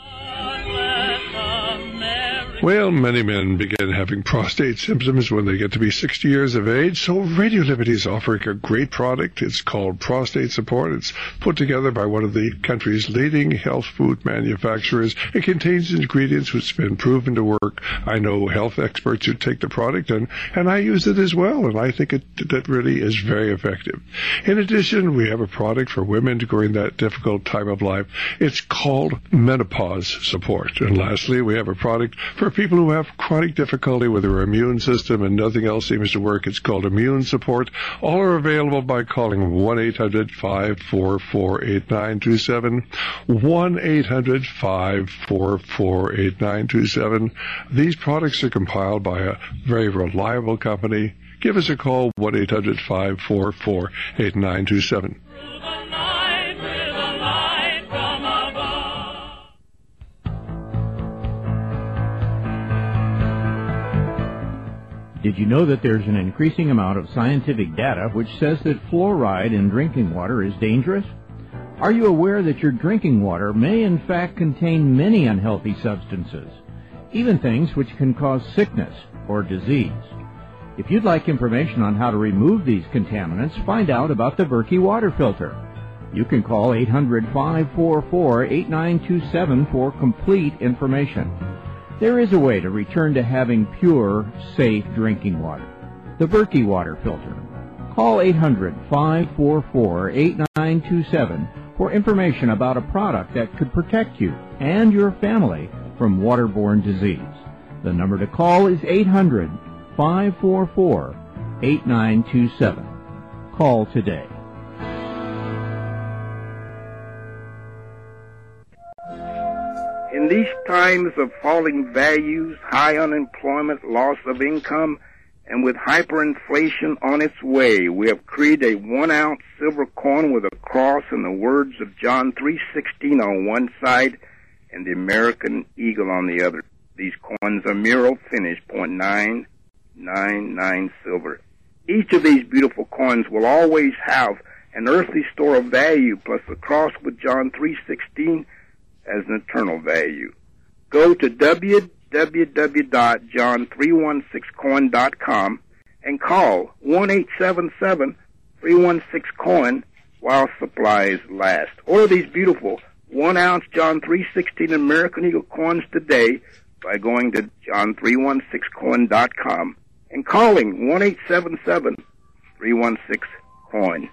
Well, many men begin having prostate symptoms when they get to be sixty years of age, so Radio Liberty is offering a great product. It's called Prostate Support. It's put together by one of the country's leading health food manufacturers. It contains ingredients which have been proven to work. I know health experts who take the product, and, and I use it as well, and I think it that really is very effective. In addition, we have a product for women during that difficult time of life. It's called Menopause Support. And lastly, we have a product for people who have chronic difficulty with their immune system and nothing else seems to work. It's called Immune Support. All are available by calling one eight hundred, five four four, eight nine two seven, one eight hundred, five four four, eight nine two seven. These products are compiled by a very reliable company. Give us a call, one eight hundred, five four four, eight nine two seven. Did you know that there's an increasing amount of scientific data which says that fluoride in drinking water is dangerous? Are you aware that your drinking water may in fact contain many unhealthy substances, even things which can cause sickness or disease? If you'd like information on how to remove these contaminants, find out about the Berkey water filter. You can call eight hundred, five four four, eight nine two seven for complete information. There is a way to return to having pure, safe drinking water. The Berkey water filter. Call eight hundred, five four four, eight nine two seven for information about a product that could protect you and your family from waterborne disease. The number to call is eight hundred, five four four, eight nine two seven. Call today. In these times of falling values, high unemployment, loss of income, and with hyperinflation on its way, we have created a one-ounce silver coin with a cross and the words of John three sixteen on one side and the American eagle on the other. These coins are Miro finish, point nine nine nine silver. Each of these beautiful coins will always have an earthly store of value plus the cross with John three sixteen as an eternal value. Go to w w w dot john three one six coin dot com and call one eight seven seven, three one six coin while supplies last. Order these beautiful one-ounce John three sixteen American Eagle coins today by going to john three one six coin dot com and calling one eight seven seven, three one six coin.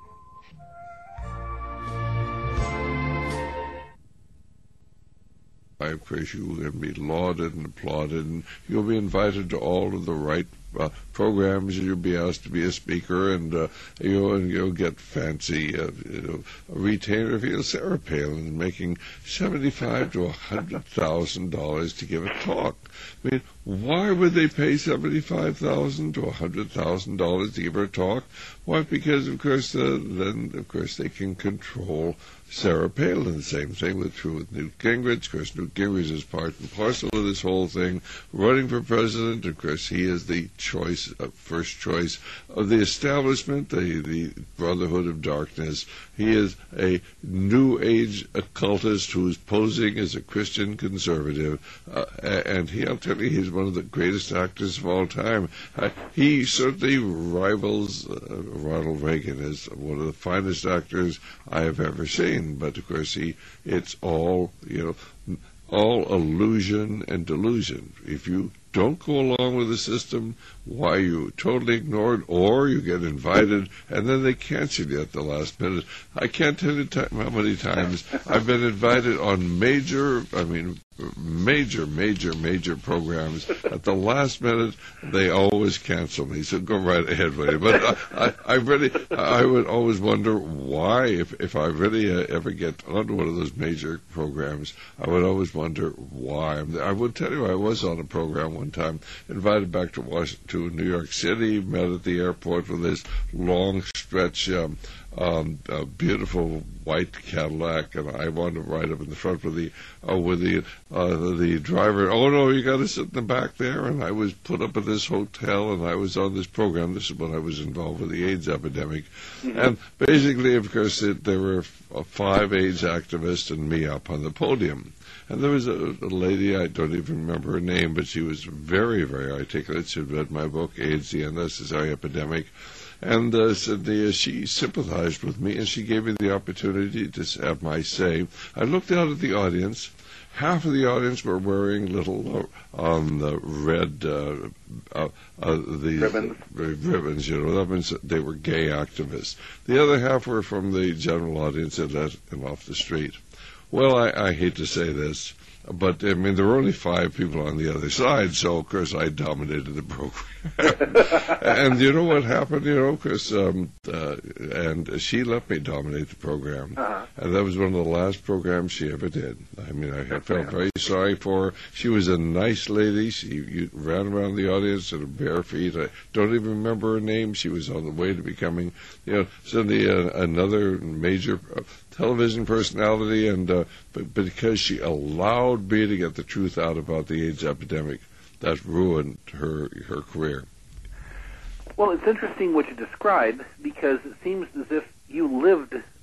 I pray you will be lauded and applauded, and you'll be invited to all of the right uh, programs. You'll be asked to be a speaker, and uh, you'll, and you'll get fancy. Uh, you know, a retainer feel Sarah Palin making seventy-five to a hundred thousand dollars to give a talk. I mean, why would they pay seventy-five thousand to a hundred thousand dollars to give her a talk? Why? Because of course, uh, then of course they can control Sarah Palin. The same thing was true with Newt Gingrich. Of course, Newt Gingrich is part and parcel of this whole thing, running for president. Of course, he is the choice, uh, first choice of the establishment, the, the Brotherhood of Darkness. He is a New Age occultist who is posing as a Christian conservative, uh, and he, I'll tell you, he's one of the greatest actors of all time. Uh, he certainly rivals uh, Ronald Reagan as one of the finest actors I have ever seen. But of course, he it's all you know, all illusion and delusion. If you don't go along with the system, why you totally ignored, or you get invited and then they cancel you at the last minute. I can't tell you t- how many times I've been invited on major, I mean, major, major, major programs. At the last minute, they always cancel me. So go right ahead with it. But I, I, I really, I would always wonder why, if if I really uh, ever get on one of those major programs, I would always wonder why. I would tell you, I was on a program one time, invited back to Washington, to New York City, met at the airport with this long stretch, um, um, uh, beautiful white Cadillac, and I wanted to ride up in the front with the uh, with the uh, the driver. Oh no, you got to sit in the back there. And I was put up at this hotel, and I was on this program. This is when I was involved with the AIDS epidemic, mm-hmm. and basically, of course, it, there were f- five AIDS activists and me up on the podium. And there was a, a lady, I don't even remember her name, but she was very, very articulate. She had read my book, AIDS, the Unnecessary Epidemic, and uh, said the, she sympathized with me, and she gave me the opportunity to have my say. I looked out at the audience. Half of the audience were wearing little uh, um, the red uh, uh, uh, the ribbons. Uh, ribbons, you know. That means they were gay activists. The other half were from the general audience that let them off the street. Well, I, I hate to say this, but, I mean, there were only five people on the other side, so, of course, I dominated the program. And you know what happened, you know, because, um, uh, and she let me dominate the program. Uh-huh. And that was one of the last programs she ever did. I mean, I felt very sorry for her. She was a nice lady. She you, ran around the audience at her bare feet. I don't even remember her name. She was on the way to becoming, you know, suddenly uh, another major uh, television personality, and uh, but because she allowed me to get the truth out about the AIDS epidemic, that ruined her her career. Well, it's interesting what you describe, because it seems as if you lived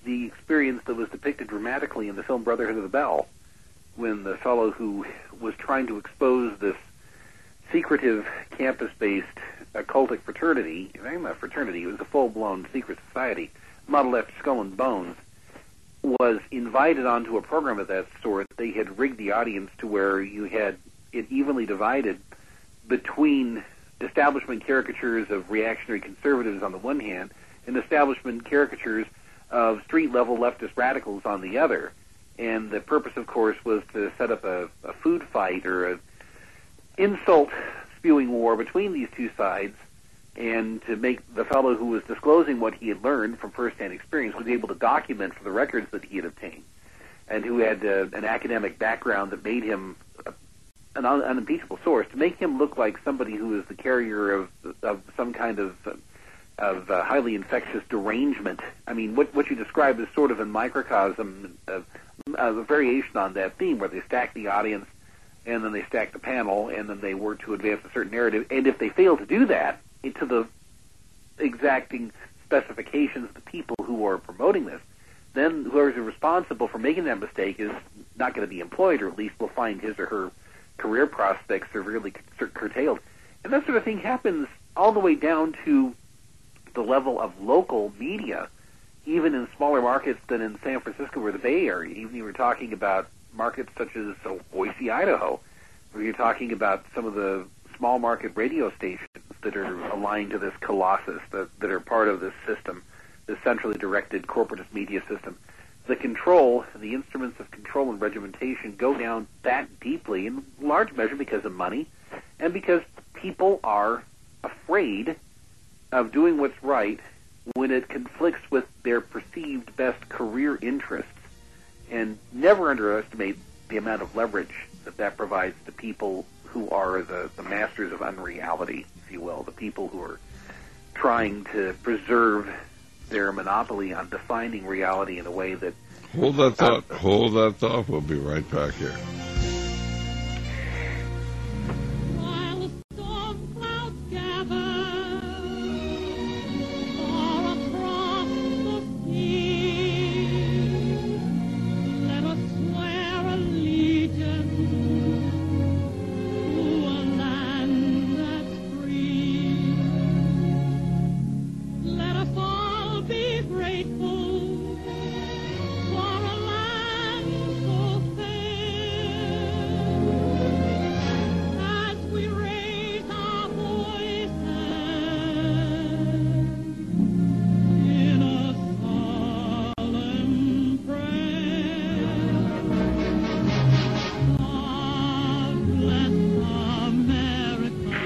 the experience that was depicted dramatically in the film Brotherhood of the Bell, when the fellow who was trying to expose this secretive campus-based occultic fraternity, it wasn't a fraternity, it was a full-blown secret society, modeled after Skull and Bones, was invited onto a program of that sort. They had rigged the audience to where you had it evenly divided between establishment caricatures of reactionary conservatives on the one hand and establishment caricatures of street-level leftist radicals on the other. And the purpose, of course, was to set up a, a food fight or a insult-spewing war between these two sides, and to make the fellow who was disclosing what he had learned from first-hand experience was able to document for the records that he had obtained, and who had uh, an academic background that made him a, an un- unimpeachable source, to make him look like somebody who is the carrier of, of some kind of uh, of uh, highly infectious derangement. I mean, what what you describe is sort of a microcosm, of, of a variation on that theme, where they stack the audience, and then they stack the panel, and then they work to advance a certain narrative. And if they fail to do that, into the exacting specifications of the people who are promoting this, then whoever is responsible for making that mistake is not going to be employed, or at least will find his or her career prospects severely curtailed. And that sort of thing happens all the way down to the level of local media, even in smaller markets than in San Francisco or the Bay Area. Even you were talking about markets such as uh, Boise, Idaho, where you're talking about some of the small market radio stations that are aligned to this colossus, that, that are part of this system, this centrally directed corporatist media system. The control, the instruments of control and regimentation go down that deeply, in large measure because of money, and because people are afraid of doing what's right when it conflicts with their perceived best career interests. And never underestimate the amount of leverage that that provides to people who are the, the masters of unreality, if you will, the people who are trying to preserve their monopoly on defining reality in a way that... Hold that thought. Uh, Hold that thought. We'll be right back here. While the storm clouds gather far across the sea, let us swear allegiance to a land that's free. Let us all be grateful for a land so fair, as we raise our voices in a solemn prayer. God bless America,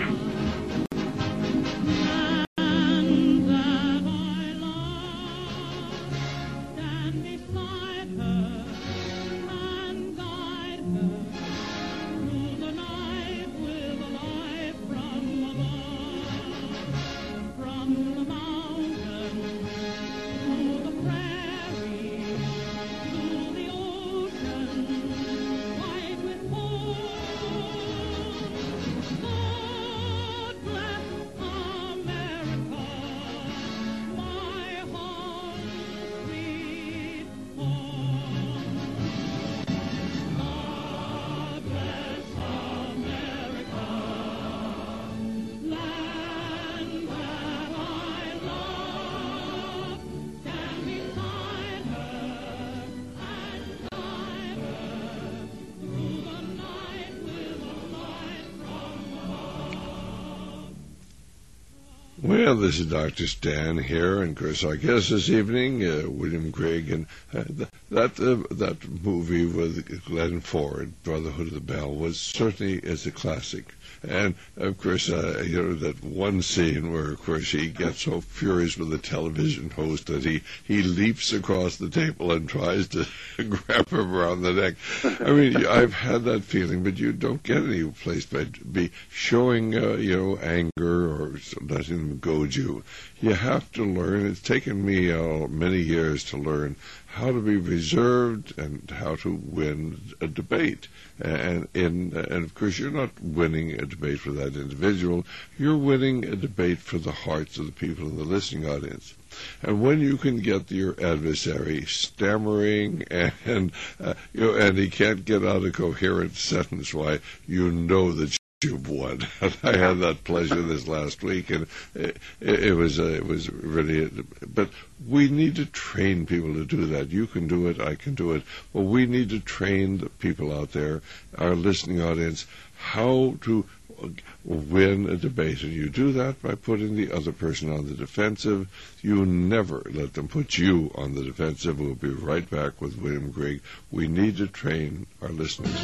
land that I love. Stand beside her and guide her through the night with a light from above. From the mountains to the prairie to the ocean white with foam. God bless America, my home sweet home. God bless America, land that I love. Stand beside her and guide her through the night with a light from above. Well, this is Doctor Stan here, and of course our guest this evening, uh, William Grigg, and uh, th- that uh, that movie with Glenn Ford, Brotherhood of the Bell, was certainly is a classic. And of course, uh, you know that one scene where, of course, he gets so furious with the television host that he he leaps across the table and tries to grab him around the neck. I mean, I've had that feeling, but you don't get any place by be showing uh, you know anger or letting them can goad you. You have to learn. It's taken me uh, many years to learn how to be reserved and how to win a debate. And, in, and of course, you're not winning a debate for that individual. You're winning a debate for the hearts of the people in the listening audience. And when you can get your adversary stammering and uh, you know, and he can't get out a coherent sentence, why, you know that you've won. And I had that pleasure this last week, and it, it was uh, it was really. But we need to train people to do that. You can do it. I can do it. But we need to train the people out there, our listening audience, how to win a debate. And you do that by putting the other person on the defensive. You never let them put you on the defensive. We'll be right back with William Grigg. We need to train our listeners.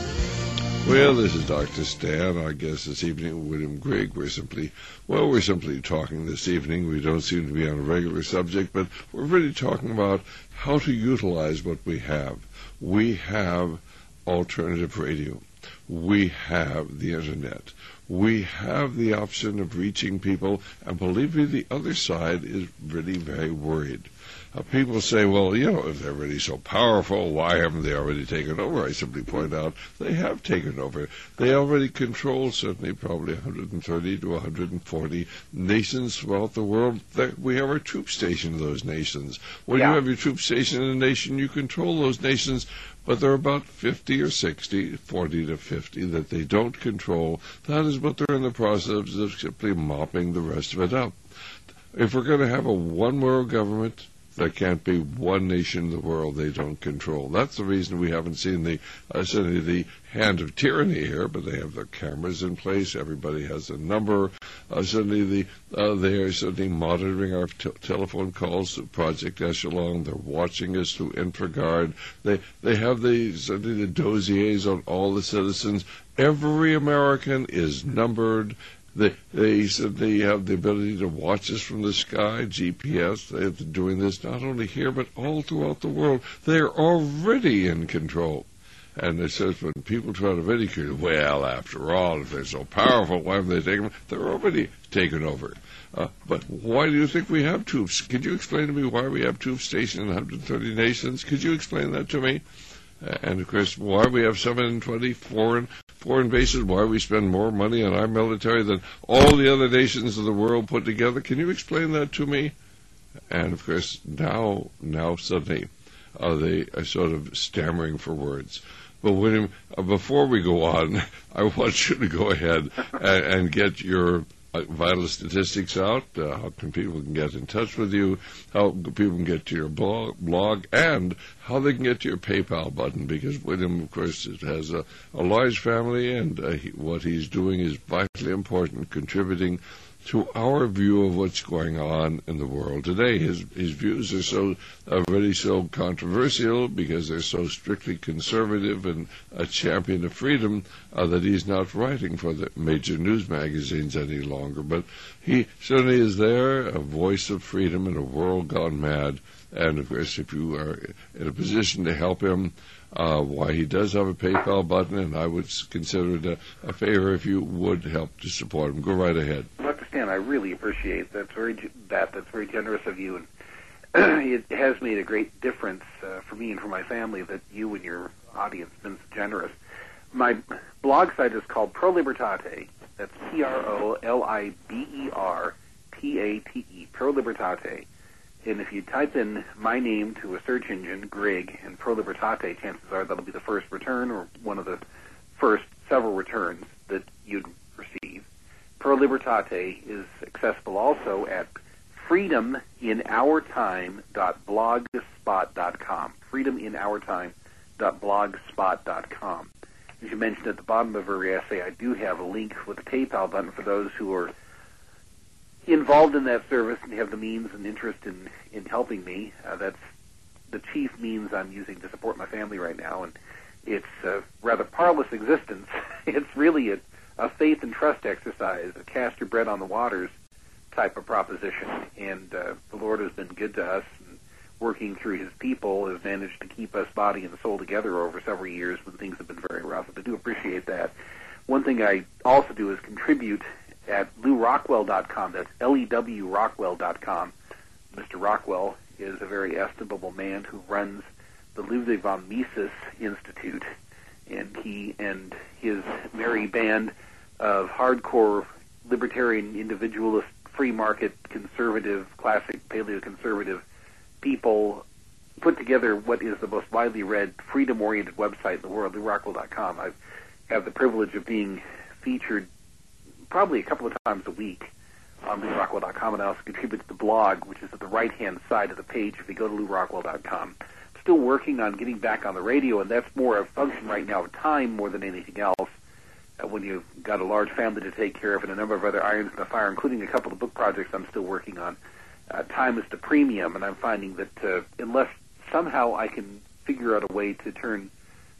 Well, this is Doctor Stan. Our guest this evening, William Grigg. We're simply, well, we're simply talking this evening. We don't seem to be on a regular subject, but we're really talking about how to utilize what we have. We have alternative radio. We have the Internet. We have the option of reaching people, and believe me, the other side is really very worried. Uh, people say, well, you know, if they're really so powerful, why haven't they already taken over? I simply point out they have taken over. They already control certainly probably one hundred thirty to one hundred forty nations throughout the world. We have our troop station in those nations. When yeah. you have your troop station in a nation, you control those nations. But there are about fifty or sixty, forty to fifty, that they don't control. That is what they're in the process of simply mopping the rest of it up. If we're going to have a one-world government, there can't be one nation in the world they don't control. That's the reason we haven't seen the uh, certainly the hand of tyranny here, but they have their cameras in place. Everybody has a number. Uh, certainly the, uh, they are certainly monitoring our t- telephone calls through Project Echelon. They're watching us through InfraGard. They, they have the, certainly the dossiers on all the citizens. Every American is numbered. They, they said they have the ability to watch us from the sky, G P S. They're doing this not only here, but all throughout the world. They're already in control. And it says when people try to ridicule, well, after all, if they're so powerful, why haven't they taken them? They're already taken over. Uh, but why do you think we have troops? Could you explain to me why we have troops stationed in one hundred thirty nations? Could you explain that to me? Uh, and, of course, why we have seven hundred twenty foreign foreign bases, why we spend more money on our military than all the other nations of the world put together. Can you explain that to me? And, of course, now, now suddenly uh, they are sort of stammering for words. But William, uh, before we go on, I want you to go ahead and, and get your uh, vital statistics out. Uh, how can people can get in touch with you? How people can get to your blog, blog, and how they can get to your PayPal button. Because William, of course, has a, a large family, and uh, he, what he's doing is vitally important, contributing to our view of what's going on in the world today. His his views are so uh, really so controversial because they're so strictly conservative and a champion of freedom uh, that he's not writing for the major news magazines any longer. But he certainly is there, a voice of freedom in a world gone mad. And, of course, if you are in a position to help him, uh, why, he does have a PayPal button, and I would consider it a, a favor if you would help to support him. Go right ahead. Doctor Stan, I really appreciate that. That's very, that. That's very generous of you, and it has made a great difference uh, for me and for my family that you and your audience have been so generous. My blog site is called Pro Libertate. That's P R O L I B E R T A T E, Pro Libertate. And if you type in my name to a search engine, Grigg, and Pro Libertate, chances are that'll be the first return or one of the first several returns that you'd receive. Pro Libertate is accessible also at freedom in our time dot blogspot dot com. freedom in our time dot blogspot dot com. As you mentioned at the bottom of every essay, I do have a link with a PayPal button for those who are involved in that service and have the means and interest in, in helping me. Uh, that's the chief means I'm using to support my family right now, and it's a rather parlous existence. It's really a, a faith and trust exercise, a cast your bread on the waters type of proposition, and uh, the Lord has been good to us, and working through his people has managed to keep us body and soul together over several years when things have been very rough, and I do appreciate that. One thing I also do is contribute at lew rockwell dot com. That's L E W Rockwell dot com. Mister Rockwell is a very estimable man who runs the Ludwig von Mises Institute, and he and his merry band of hardcore libertarian, individualist, free market, conservative, classic paleo-conservative people put together what is the most widely read, freedom-oriented website in the world, lew rockwell dot com. I have the privilege of being featured probably a couple of times a week on lew rockwell dot com, and I also contribute to the blog, which is at the right-hand side of the page if you go to lew rockwell dot com. Still working on getting back on the radio, and that's more a function right now of time more than anything else. Uh, when you've got a large family to take care of and a number of other irons in the fire, including a couple of book projects I'm still working on, uh, time is the premium, and I'm finding that uh, unless somehow I can figure out a way to turn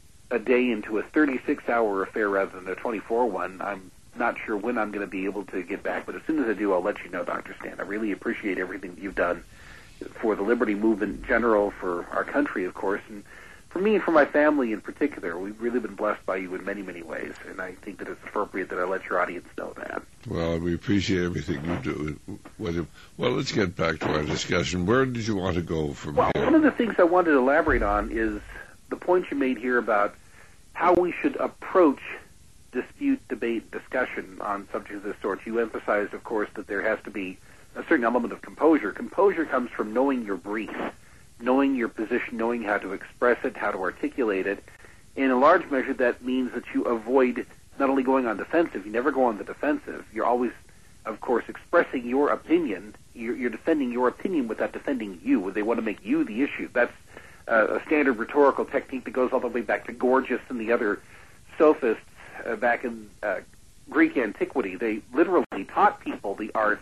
a day into a thirty-six hour affair rather than a twenty-four one, I'm not sure when I'm going to be able to get back. But as soon as I do, I'll let you know, Doctor Stan. I really appreciate everything that you've done for the liberty movement in general, for our country, of course, and for me and for my family in particular. We've really been blessed by you in many, many ways, and I think that it's appropriate that I let your audience know that. Well, we appreciate everything you do, William. Well, let's get back to our discussion. Where did you want to go from well, here? One of the things I wanted to elaborate on is the point you made here about how we should approach dispute, debate, discussion on subjects of this sort. You emphasized, of course, that there has to be a certain element of composure. Composure comes from knowing your brief, knowing your position, knowing how to express it, how to articulate it. In a large measure, that means that you avoid not only going on defensive, you never go on the defensive. You're always, of course, expressing your opinion. You're, you're defending your opinion without defending you. They want to make you the issue. That's uh, a standard rhetorical technique that goes all the way back to Gorgias and the other sophists uh, back in uh, Greek antiquity. They literally taught people the art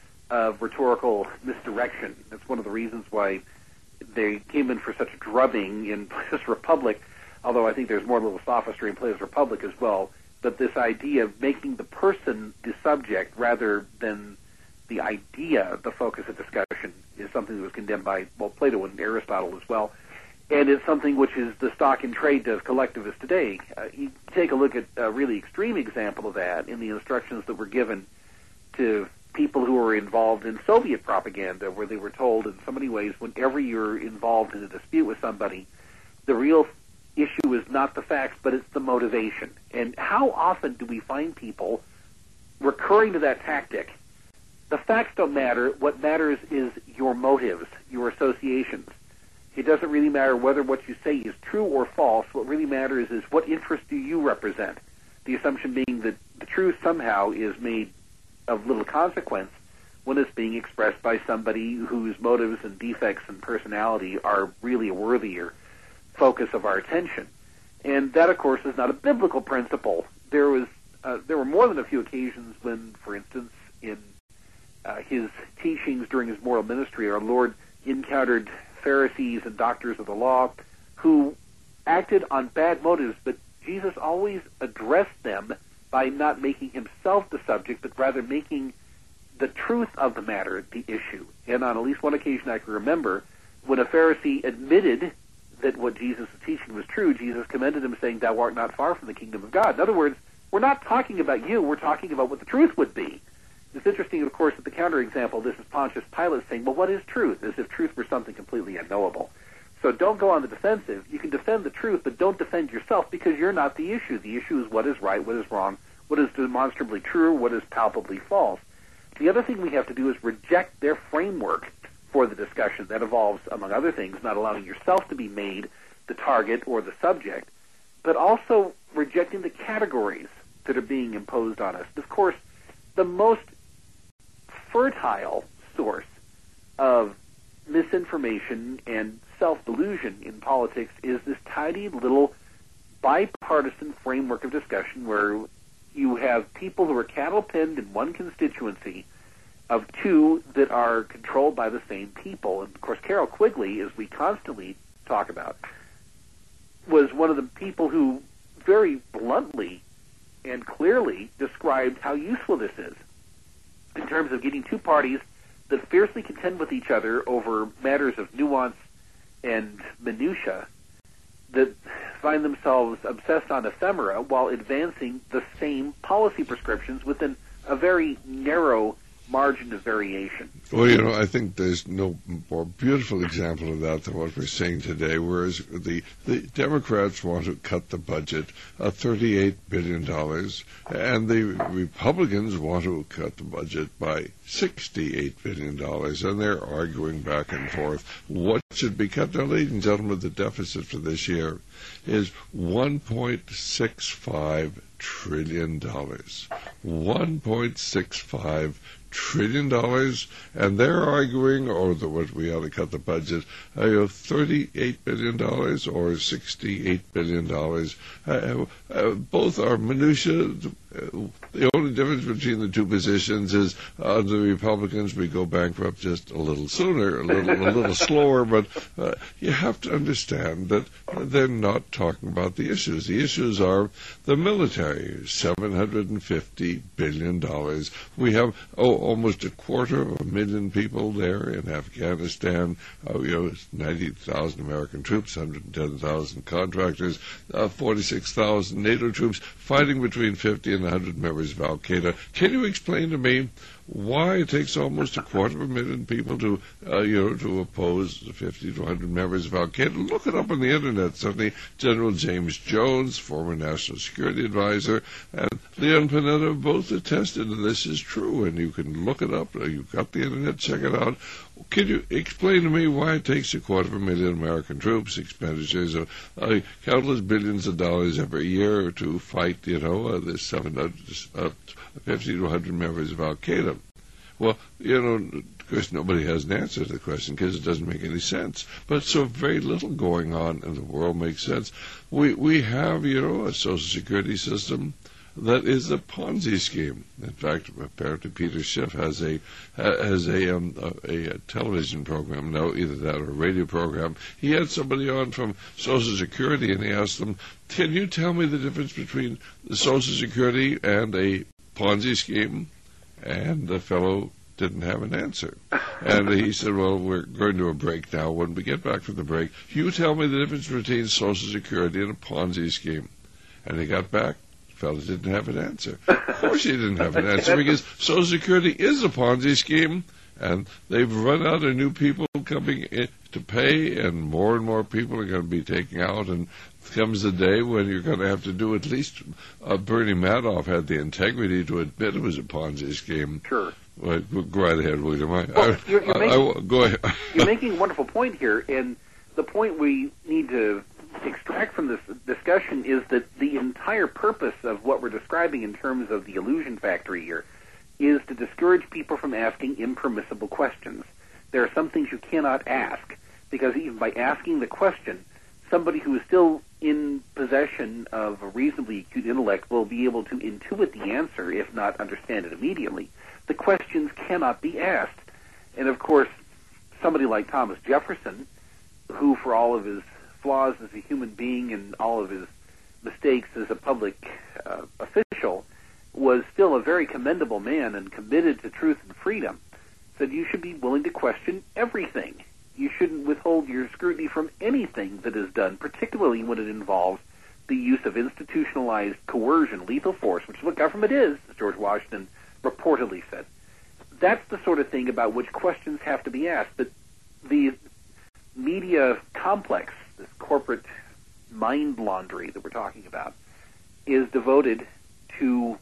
of rhetorical misdirection. That's one of the reasons why they came in for such a drubbing in Plato's Republic, although I think there's more little sophistry in Plato's Republic as well. But this idea of making the person the subject rather than the idea the focus of discussion is something that was condemned by, well, Plato and Aristotle as well. And it's something which is the stock in trade of collectivists today. Uh, you take a look at a really extreme example of that in the instructions that were given to people who were involved in Soviet propaganda, where they were told in so many ways, whenever you're involved in a dispute with somebody, the real issue is not the facts, but it's the motivation. And how often do we find people recurring to that tactic? The facts don't matter. What matters is your motives, your associations. It doesn't really matter whether what you say is true or false. What really matters is what interest do you represent? The assumption being that the truth somehow is made of little consequence when it's being expressed by somebody whose motives and defects and personality are really a worthier focus of our attention. And that, of course, is not a biblical principle. There was uh, there were more than a few occasions when, for instance, in uh, his teachings during his moral ministry, our Lord encountered Pharisees and doctors of the law who acted on bad motives, but Jesus always addressed them by not making himself the subject, but rather making the truth of the matter the issue. And on at least one occasion I can remember, when a Pharisee admitted that what Jesus was teaching was true, Jesus commended him, saying, "Thou art not far from the kingdom of God." In other words, we're not talking about you, we're talking about what the truth would be. It's interesting, of course, that the counterexample, this is Pontius Pilate saying, well, what is truth? As if truth were something completely unknowable. So don't go on the defensive. You can defend the truth, but don't defend yourself, because you're not the issue. The issue is what is right, what is wrong, what is demonstrably true, what is palpably false. The other thing we have to do is reject their framework for the discussion. That involves, among other things, not allowing yourself to be made the target or the subject, but also rejecting the categories that are being imposed on us. Of course, the most fertile source of misinformation and self-delusion in politics is this tidy little bipartisan framework of discussion where you have people who are cattle-penned in one constituency of two that are controlled by the same people. And, of course, Carroll Quigley, as we constantly talk about, was one of the people who very bluntly and clearly described how useful this is in terms of getting two parties that fiercely contend with each other over matters of nuance and minutia that find themselves obsessed on ephemera while advancing the same policy prescriptions within a very narrow margin of variation. Well, you know, I think there's no more beautiful example of that than what we're seeing today, whereas the, the Democrats want to cut the budget uh, thirty-eight billion dollars, and the Republicans want to cut the budget by sixty-eight billion dollars, and they're arguing back and forth what should be cut. Now, ladies and gentlemen, the deficit for this year is one point six five trillion dollars. one point six five trillion dollars, and they're arguing, or the, what we ought to cut the budget, uh, you know, thirty-eight billion dollars or sixty-eight billion dollars. Uh, uh, both are minutiae. Uh, the only difference between the two positions is uh, under the Republicans we go bankrupt just a little sooner, a little, a little slower, but uh, you have to understand that they're not talking about the issues. The issues are the military, seven hundred fifty billion dollars. We have oh, almost a quarter of a million people there in Afghanistan, uh, you know, ninety thousand American troops, one hundred ten thousand contractors, uh, forty-six thousand NATO troops fighting between fifty and one hundred members of Al-Qaeda. Can you explain to me why it takes almost a quarter of a million people to, uh, you know, to oppose the fifty to one hundred members of Al-Qaeda? Look it up on the Internet. Certainly General James Jones, former National Security Advisor, and Leon Panetta both attested that this is true, and you can look it up. You've got the Internet, check it out. Can you explain to me why it takes a quarter of a million American troops, expenditures of uh, countless billions of dollars every year to fight, you know, uh, the seven hundred, uh, fifty to one hundred members of Al-Qaeda? Well, you know, of course, nobody has an answer to the question because it doesn't make any sense. But so very little going on in the world makes sense. We we have, you know, a Social Security system that is a Ponzi scheme. In fact, apparently Peter Schiff has a has a, um, a a television program now, either that or a radio program. He had somebody on from Social Security, and he asked them, "Can you tell me the difference between the Social Security and a Ponzi scheme?" And the fellow didn't have an answer. And he said, "Well, we're going to a break now. When we get back from the break, you tell me the difference between Social Security and a Ponzi scheme." And he got back. Fellow didn't have an answer. Of course he didn't have an answer, because Social Security is a Ponzi scheme, and they've run out of new people coming in to pay, and more and more people are going to be taking out, and comes the day when you're going to have to do at least, uh, Bernie Madoff had the integrity to admit it was a Ponzi scheme. Sure. Well, go right ahead, William. I, Well, I, you're, you're I, making, I, go ahead. You're making a wonderful point here, and the point we need to extract from this discussion is that the entire purpose of what we're describing in terms of the illusion factory here is to discourage people from asking impermissible questions. There are some things you cannot ask, because even by asking the question, somebody who is still in possession of a reasonably acute intellect will be able to intuit the answer, if not understand it immediately. The questions cannot be asked. And of course, somebody like Thomas Jefferson, who for all of his flaws as a human being and all of his mistakes as a public uh, official, was still a very commendable man and committed to truth and freedom, said you should be willing to question everything. You shouldn't withhold your scrutiny from anything that is done, particularly when it involves the use of institutionalized coercion, lethal force, which is what government is, as George Washington reportedly said. That's the sort of thing about which questions have to be asked. But the media complex, this corporate mind laundry that we're talking about, is devoted to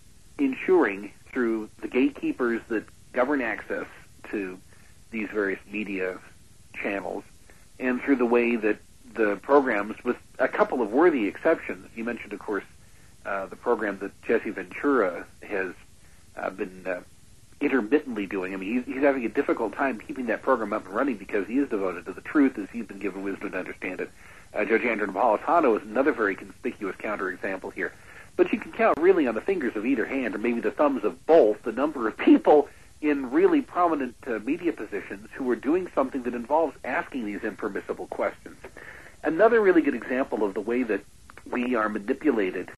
ensuring, through the gatekeepers that govern access to these various media channels, and through the way that the programs, with a couple of worthy exceptions, you mentioned, of course, uh, the program that Jesse Ventura has uh, been uh, intermittently doing. I mean, he's, he's having a difficult time keeping that program up and running because he is devoted to the truth as he's been given wisdom to understand it. Uh, Judge Andrew Napolitano is another very conspicuous counterexample here. But you can count really on the fingers of either hand, or maybe the thumbs of both, the number of people in really prominent uh, media positions who are doing something that involves asking these impermissible questions. Another really good example of the way that we are manipulated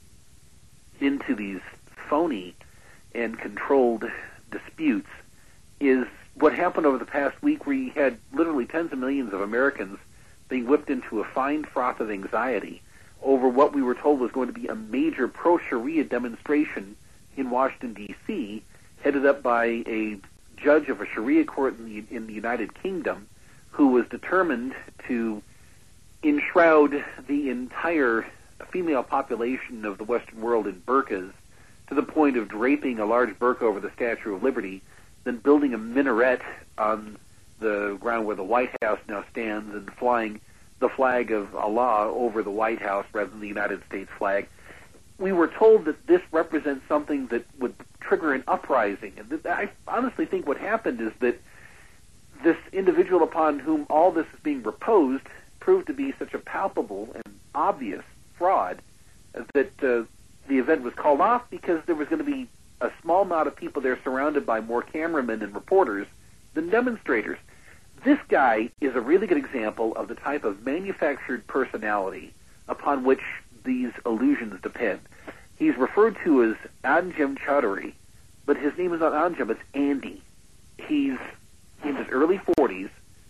into these phony and controlled disputes is what happened over the past week, where you had literally tens of millions of Americans being whipped into a fine froth of anxiety over what we were told was going to be a major pro-Sharia demonstration in Washington, D C, headed up by a judge of a Sharia court in the, in the United Kingdom, who was determined to enshroud the entire female population of the Western world in burqas to the point of draping a large burqa over the Statue of Liberty, then building a minaret on the ground where the White House now stands and flying the flag of Allah over the White House rather than the United States flag. We were told that this represents something that would trigger an uprising. And th- I honestly think what happened is that this individual upon whom all this is being reposed proved to be such a palpable and obvious fraud that uh, the event was called off because there was going to be a small knot of people there surrounded by more cameramen and reporters than demonstrators. This guy is a really good example of the type of manufactured personality upon which these illusions depend. He's referred to as Anjem Choudhury, but his name is not Anjem, it's Andy. He's in his early forties.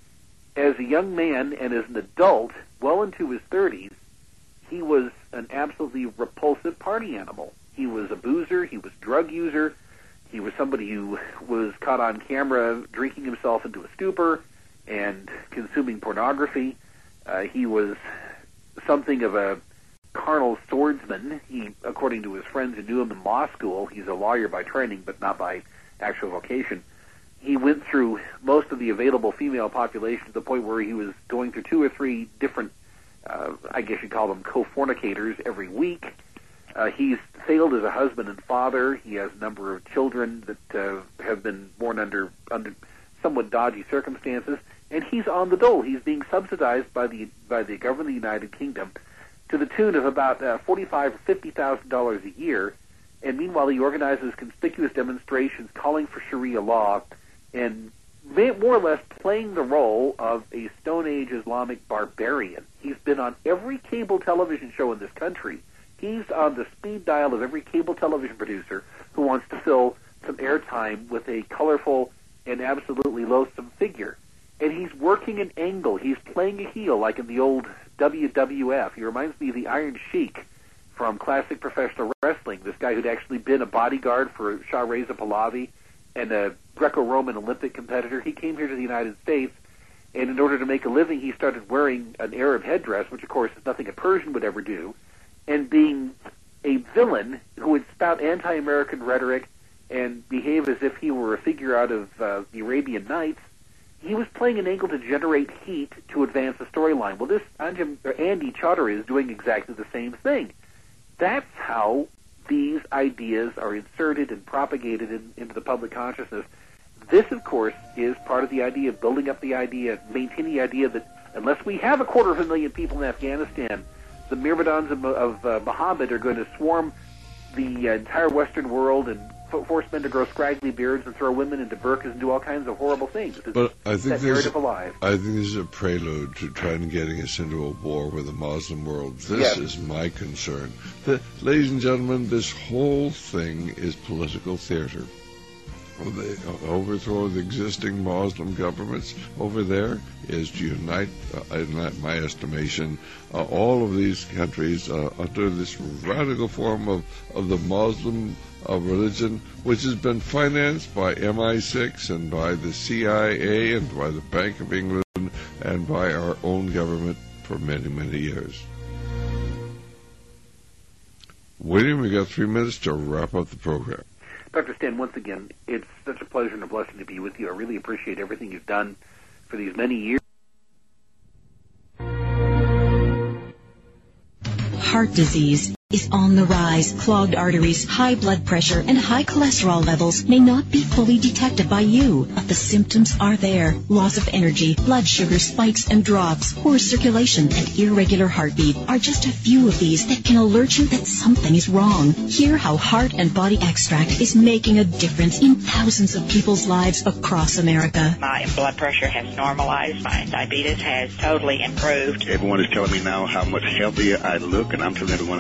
As a young man and as an adult, well into his thirties, he was an absolutely repulsive party animal. He was a boozer, he was a drug user, he was somebody who was caught on camera drinking himself into a stupor and consuming pornography. Uh, he was something of a carnal swordsman. He, according to his friends who knew him in law school, he's a lawyer by training but not by actual vocation. He went through most of the available female population to the point where he was going through two or three different, uh, I guess you'd call them co-fornicators every week. Uh, he's failed as a husband and father. He has a number of children that uh, have been born under under somewhat dodgy circumstances, and he's on the dole. He's being subsidized by the by the government of the United Kingdom to the tune of about uh, forty-five or fifty thousand dollars a year. And meanwhile, he organizes conspicuous demonstrations calling for Sharia law and more or less playing the role of a Stone Age Islamic barbarian. He's been on every cable television show in this country. He's on the speed dial of every cable television producer who wants to fill some airtime with a colorful and absolutely loathsome figure. And he's working an angle. He's playing a heel like in the old W W F. He reminds me of the Iron Sheik from classic professional wrestling, this guy who'd actually been a bodyguard for Shah Reza Pahlavi and a Greco-Roman Olympic competitor. He came here to the United States, and in order to make a living, he started wearing an Arab headdress, which, of course, is nothing a Persian would ever do, and being a villain who would spout anti-American rhetoric and behave as if he were a figure out of uh, the Arabian Nights. He was playing an angle to generate heat to advance the storyline. Well, this Anjem, or Andy Choudhury is doing exactly the same thing. That's how these ideas are inserted and propagated in, into the public consciousness. This, of course, is part of the idea of building up the idea, maintaining the idea that unless we have a quarter of a million people in Afghanistan, the myrmidons of, of uh, Muhammad are going to swarm the uh, entire Western world and f- force men to grow scraggly beards and throw women into burqas and do all kinds of horrible things. It's But I think that there's, narrative alive. I think this is a prelude to trying getting us into a war with the Muslim world. This Yes. is my concern. The, ladies and gentlemen, this whole thing is political theater. The overthrow of the existing Muslim governments over there is to unite, uh, in my estimation, uh, all of these countries uh, under this radical form of, of the Muslim uh, religion, which has been financed by M I six and by the C I A and by the Bank of England and by our own government for many, many years. William, we got three minutes to wrap up the program. Doctor Stan, once again, it's such a pleasure and a blessing to be with you. I really appreciate everything you've done for these many years. Heart disease is on the rise. Clogged arteries, high blood pressure, and high cholesterol levels may not be fully detected by you, but the symptoms are there. Loss of energy, blood sugar spikes and drops, poor circulation, and irregular heartbeat are just a few of these that can alert you that something is wrong. Hear how Heart and Body Extract is making a difference in thousands of people's lives across America. My blood pressure has normalized. My diabetes has totally improved. Everyone is telling me now how much healthier I look, and I'm telling everyone how much healthier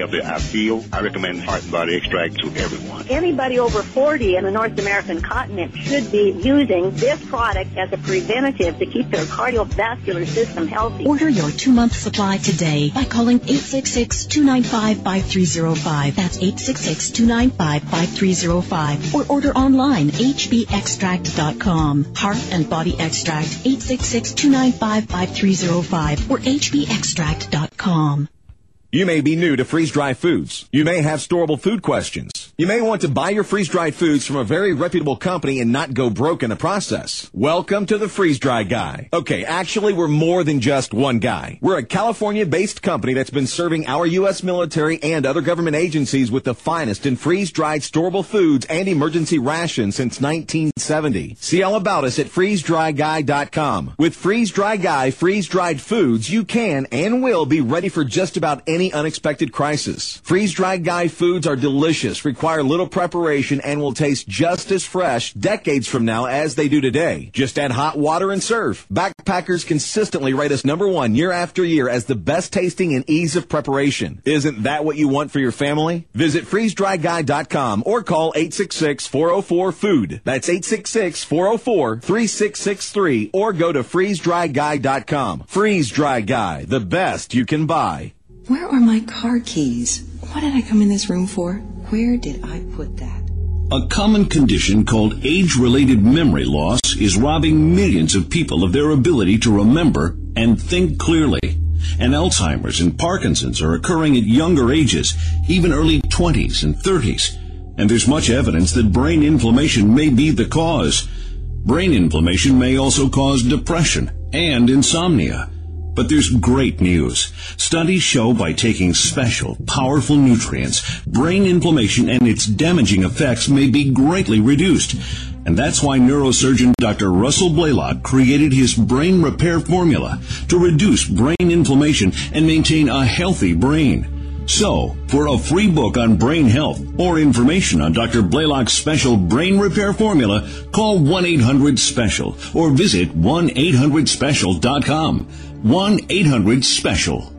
healthy I feel, I recommend Heart and Body Extract to everyone. Anybody over forty in the North American continent should be using this product as a preventative to keep their cardiovascular system healthy. Order your two-month supply today by calling eight six six, two nine five, five three zero five. That's eight six six, two nine five, five three zero five. Or order online, h b extract dot com. Heart and Body Extract, eight six six, two nine five, five three zero five or h b extract dot com. You may be new to freeze-dried foods. You may have storable food questions. You may want to buy your freeze-dried foods from a very reputable company and not go broke in the process. Welcome to the Freeze-Dry Guy. Okay, actually, we're more than just one guy. We're a California-based company that's been serving our U S military and other government agencies with the finest in freeze-dried storable foods and emergency rations since nineteen seventy. See all about us at freeze dry guy dot com. With Freeze-Dry Guy freeze-dried foods, you can and will be ready for just about any unexpected crisis. Freeze-Dried Guy foods are delicious, require little preparation, and will taste just as fresh decades from now as they do today. Just add hot water and serve. Backpackers consistently rate us number one year after year as the best tasting and ease of preparation. Isn't that what you want for your family? Visit freeze dry guy dot com or call eight six six, four oh four, food. That's eight six six, four oh four, three six six three or go to freeze dry guy dot com. Freeze-Dry Guy, the best you can buy. Where are my car keys? What did I come in this room for? Where did I put that? A common condition called age-related memory loss is robbing millions of people of their ability to remember and think clearly. And Alzheimer's and Parkinson's are occurring at younger ages, even early twenties and thirties. And there's much evidence that brain inflammation may be the cause. Brain inflammation may also cause depression and insomnia. But there's great news. Studies show by taking special, powerful nutrients, brain inflammation and its damaging effects may be greatly reduced. And that's why neurosurgeon Doctor Russell Blaylock created his brain repair formula to reduce brain inflammation and maintain a healthy brain. So, for a free book on brain health or information on Doctor Blaylock's special brain repair formula, call one eight hundred special or visit one eight hundred special dot com. one eight hundred special.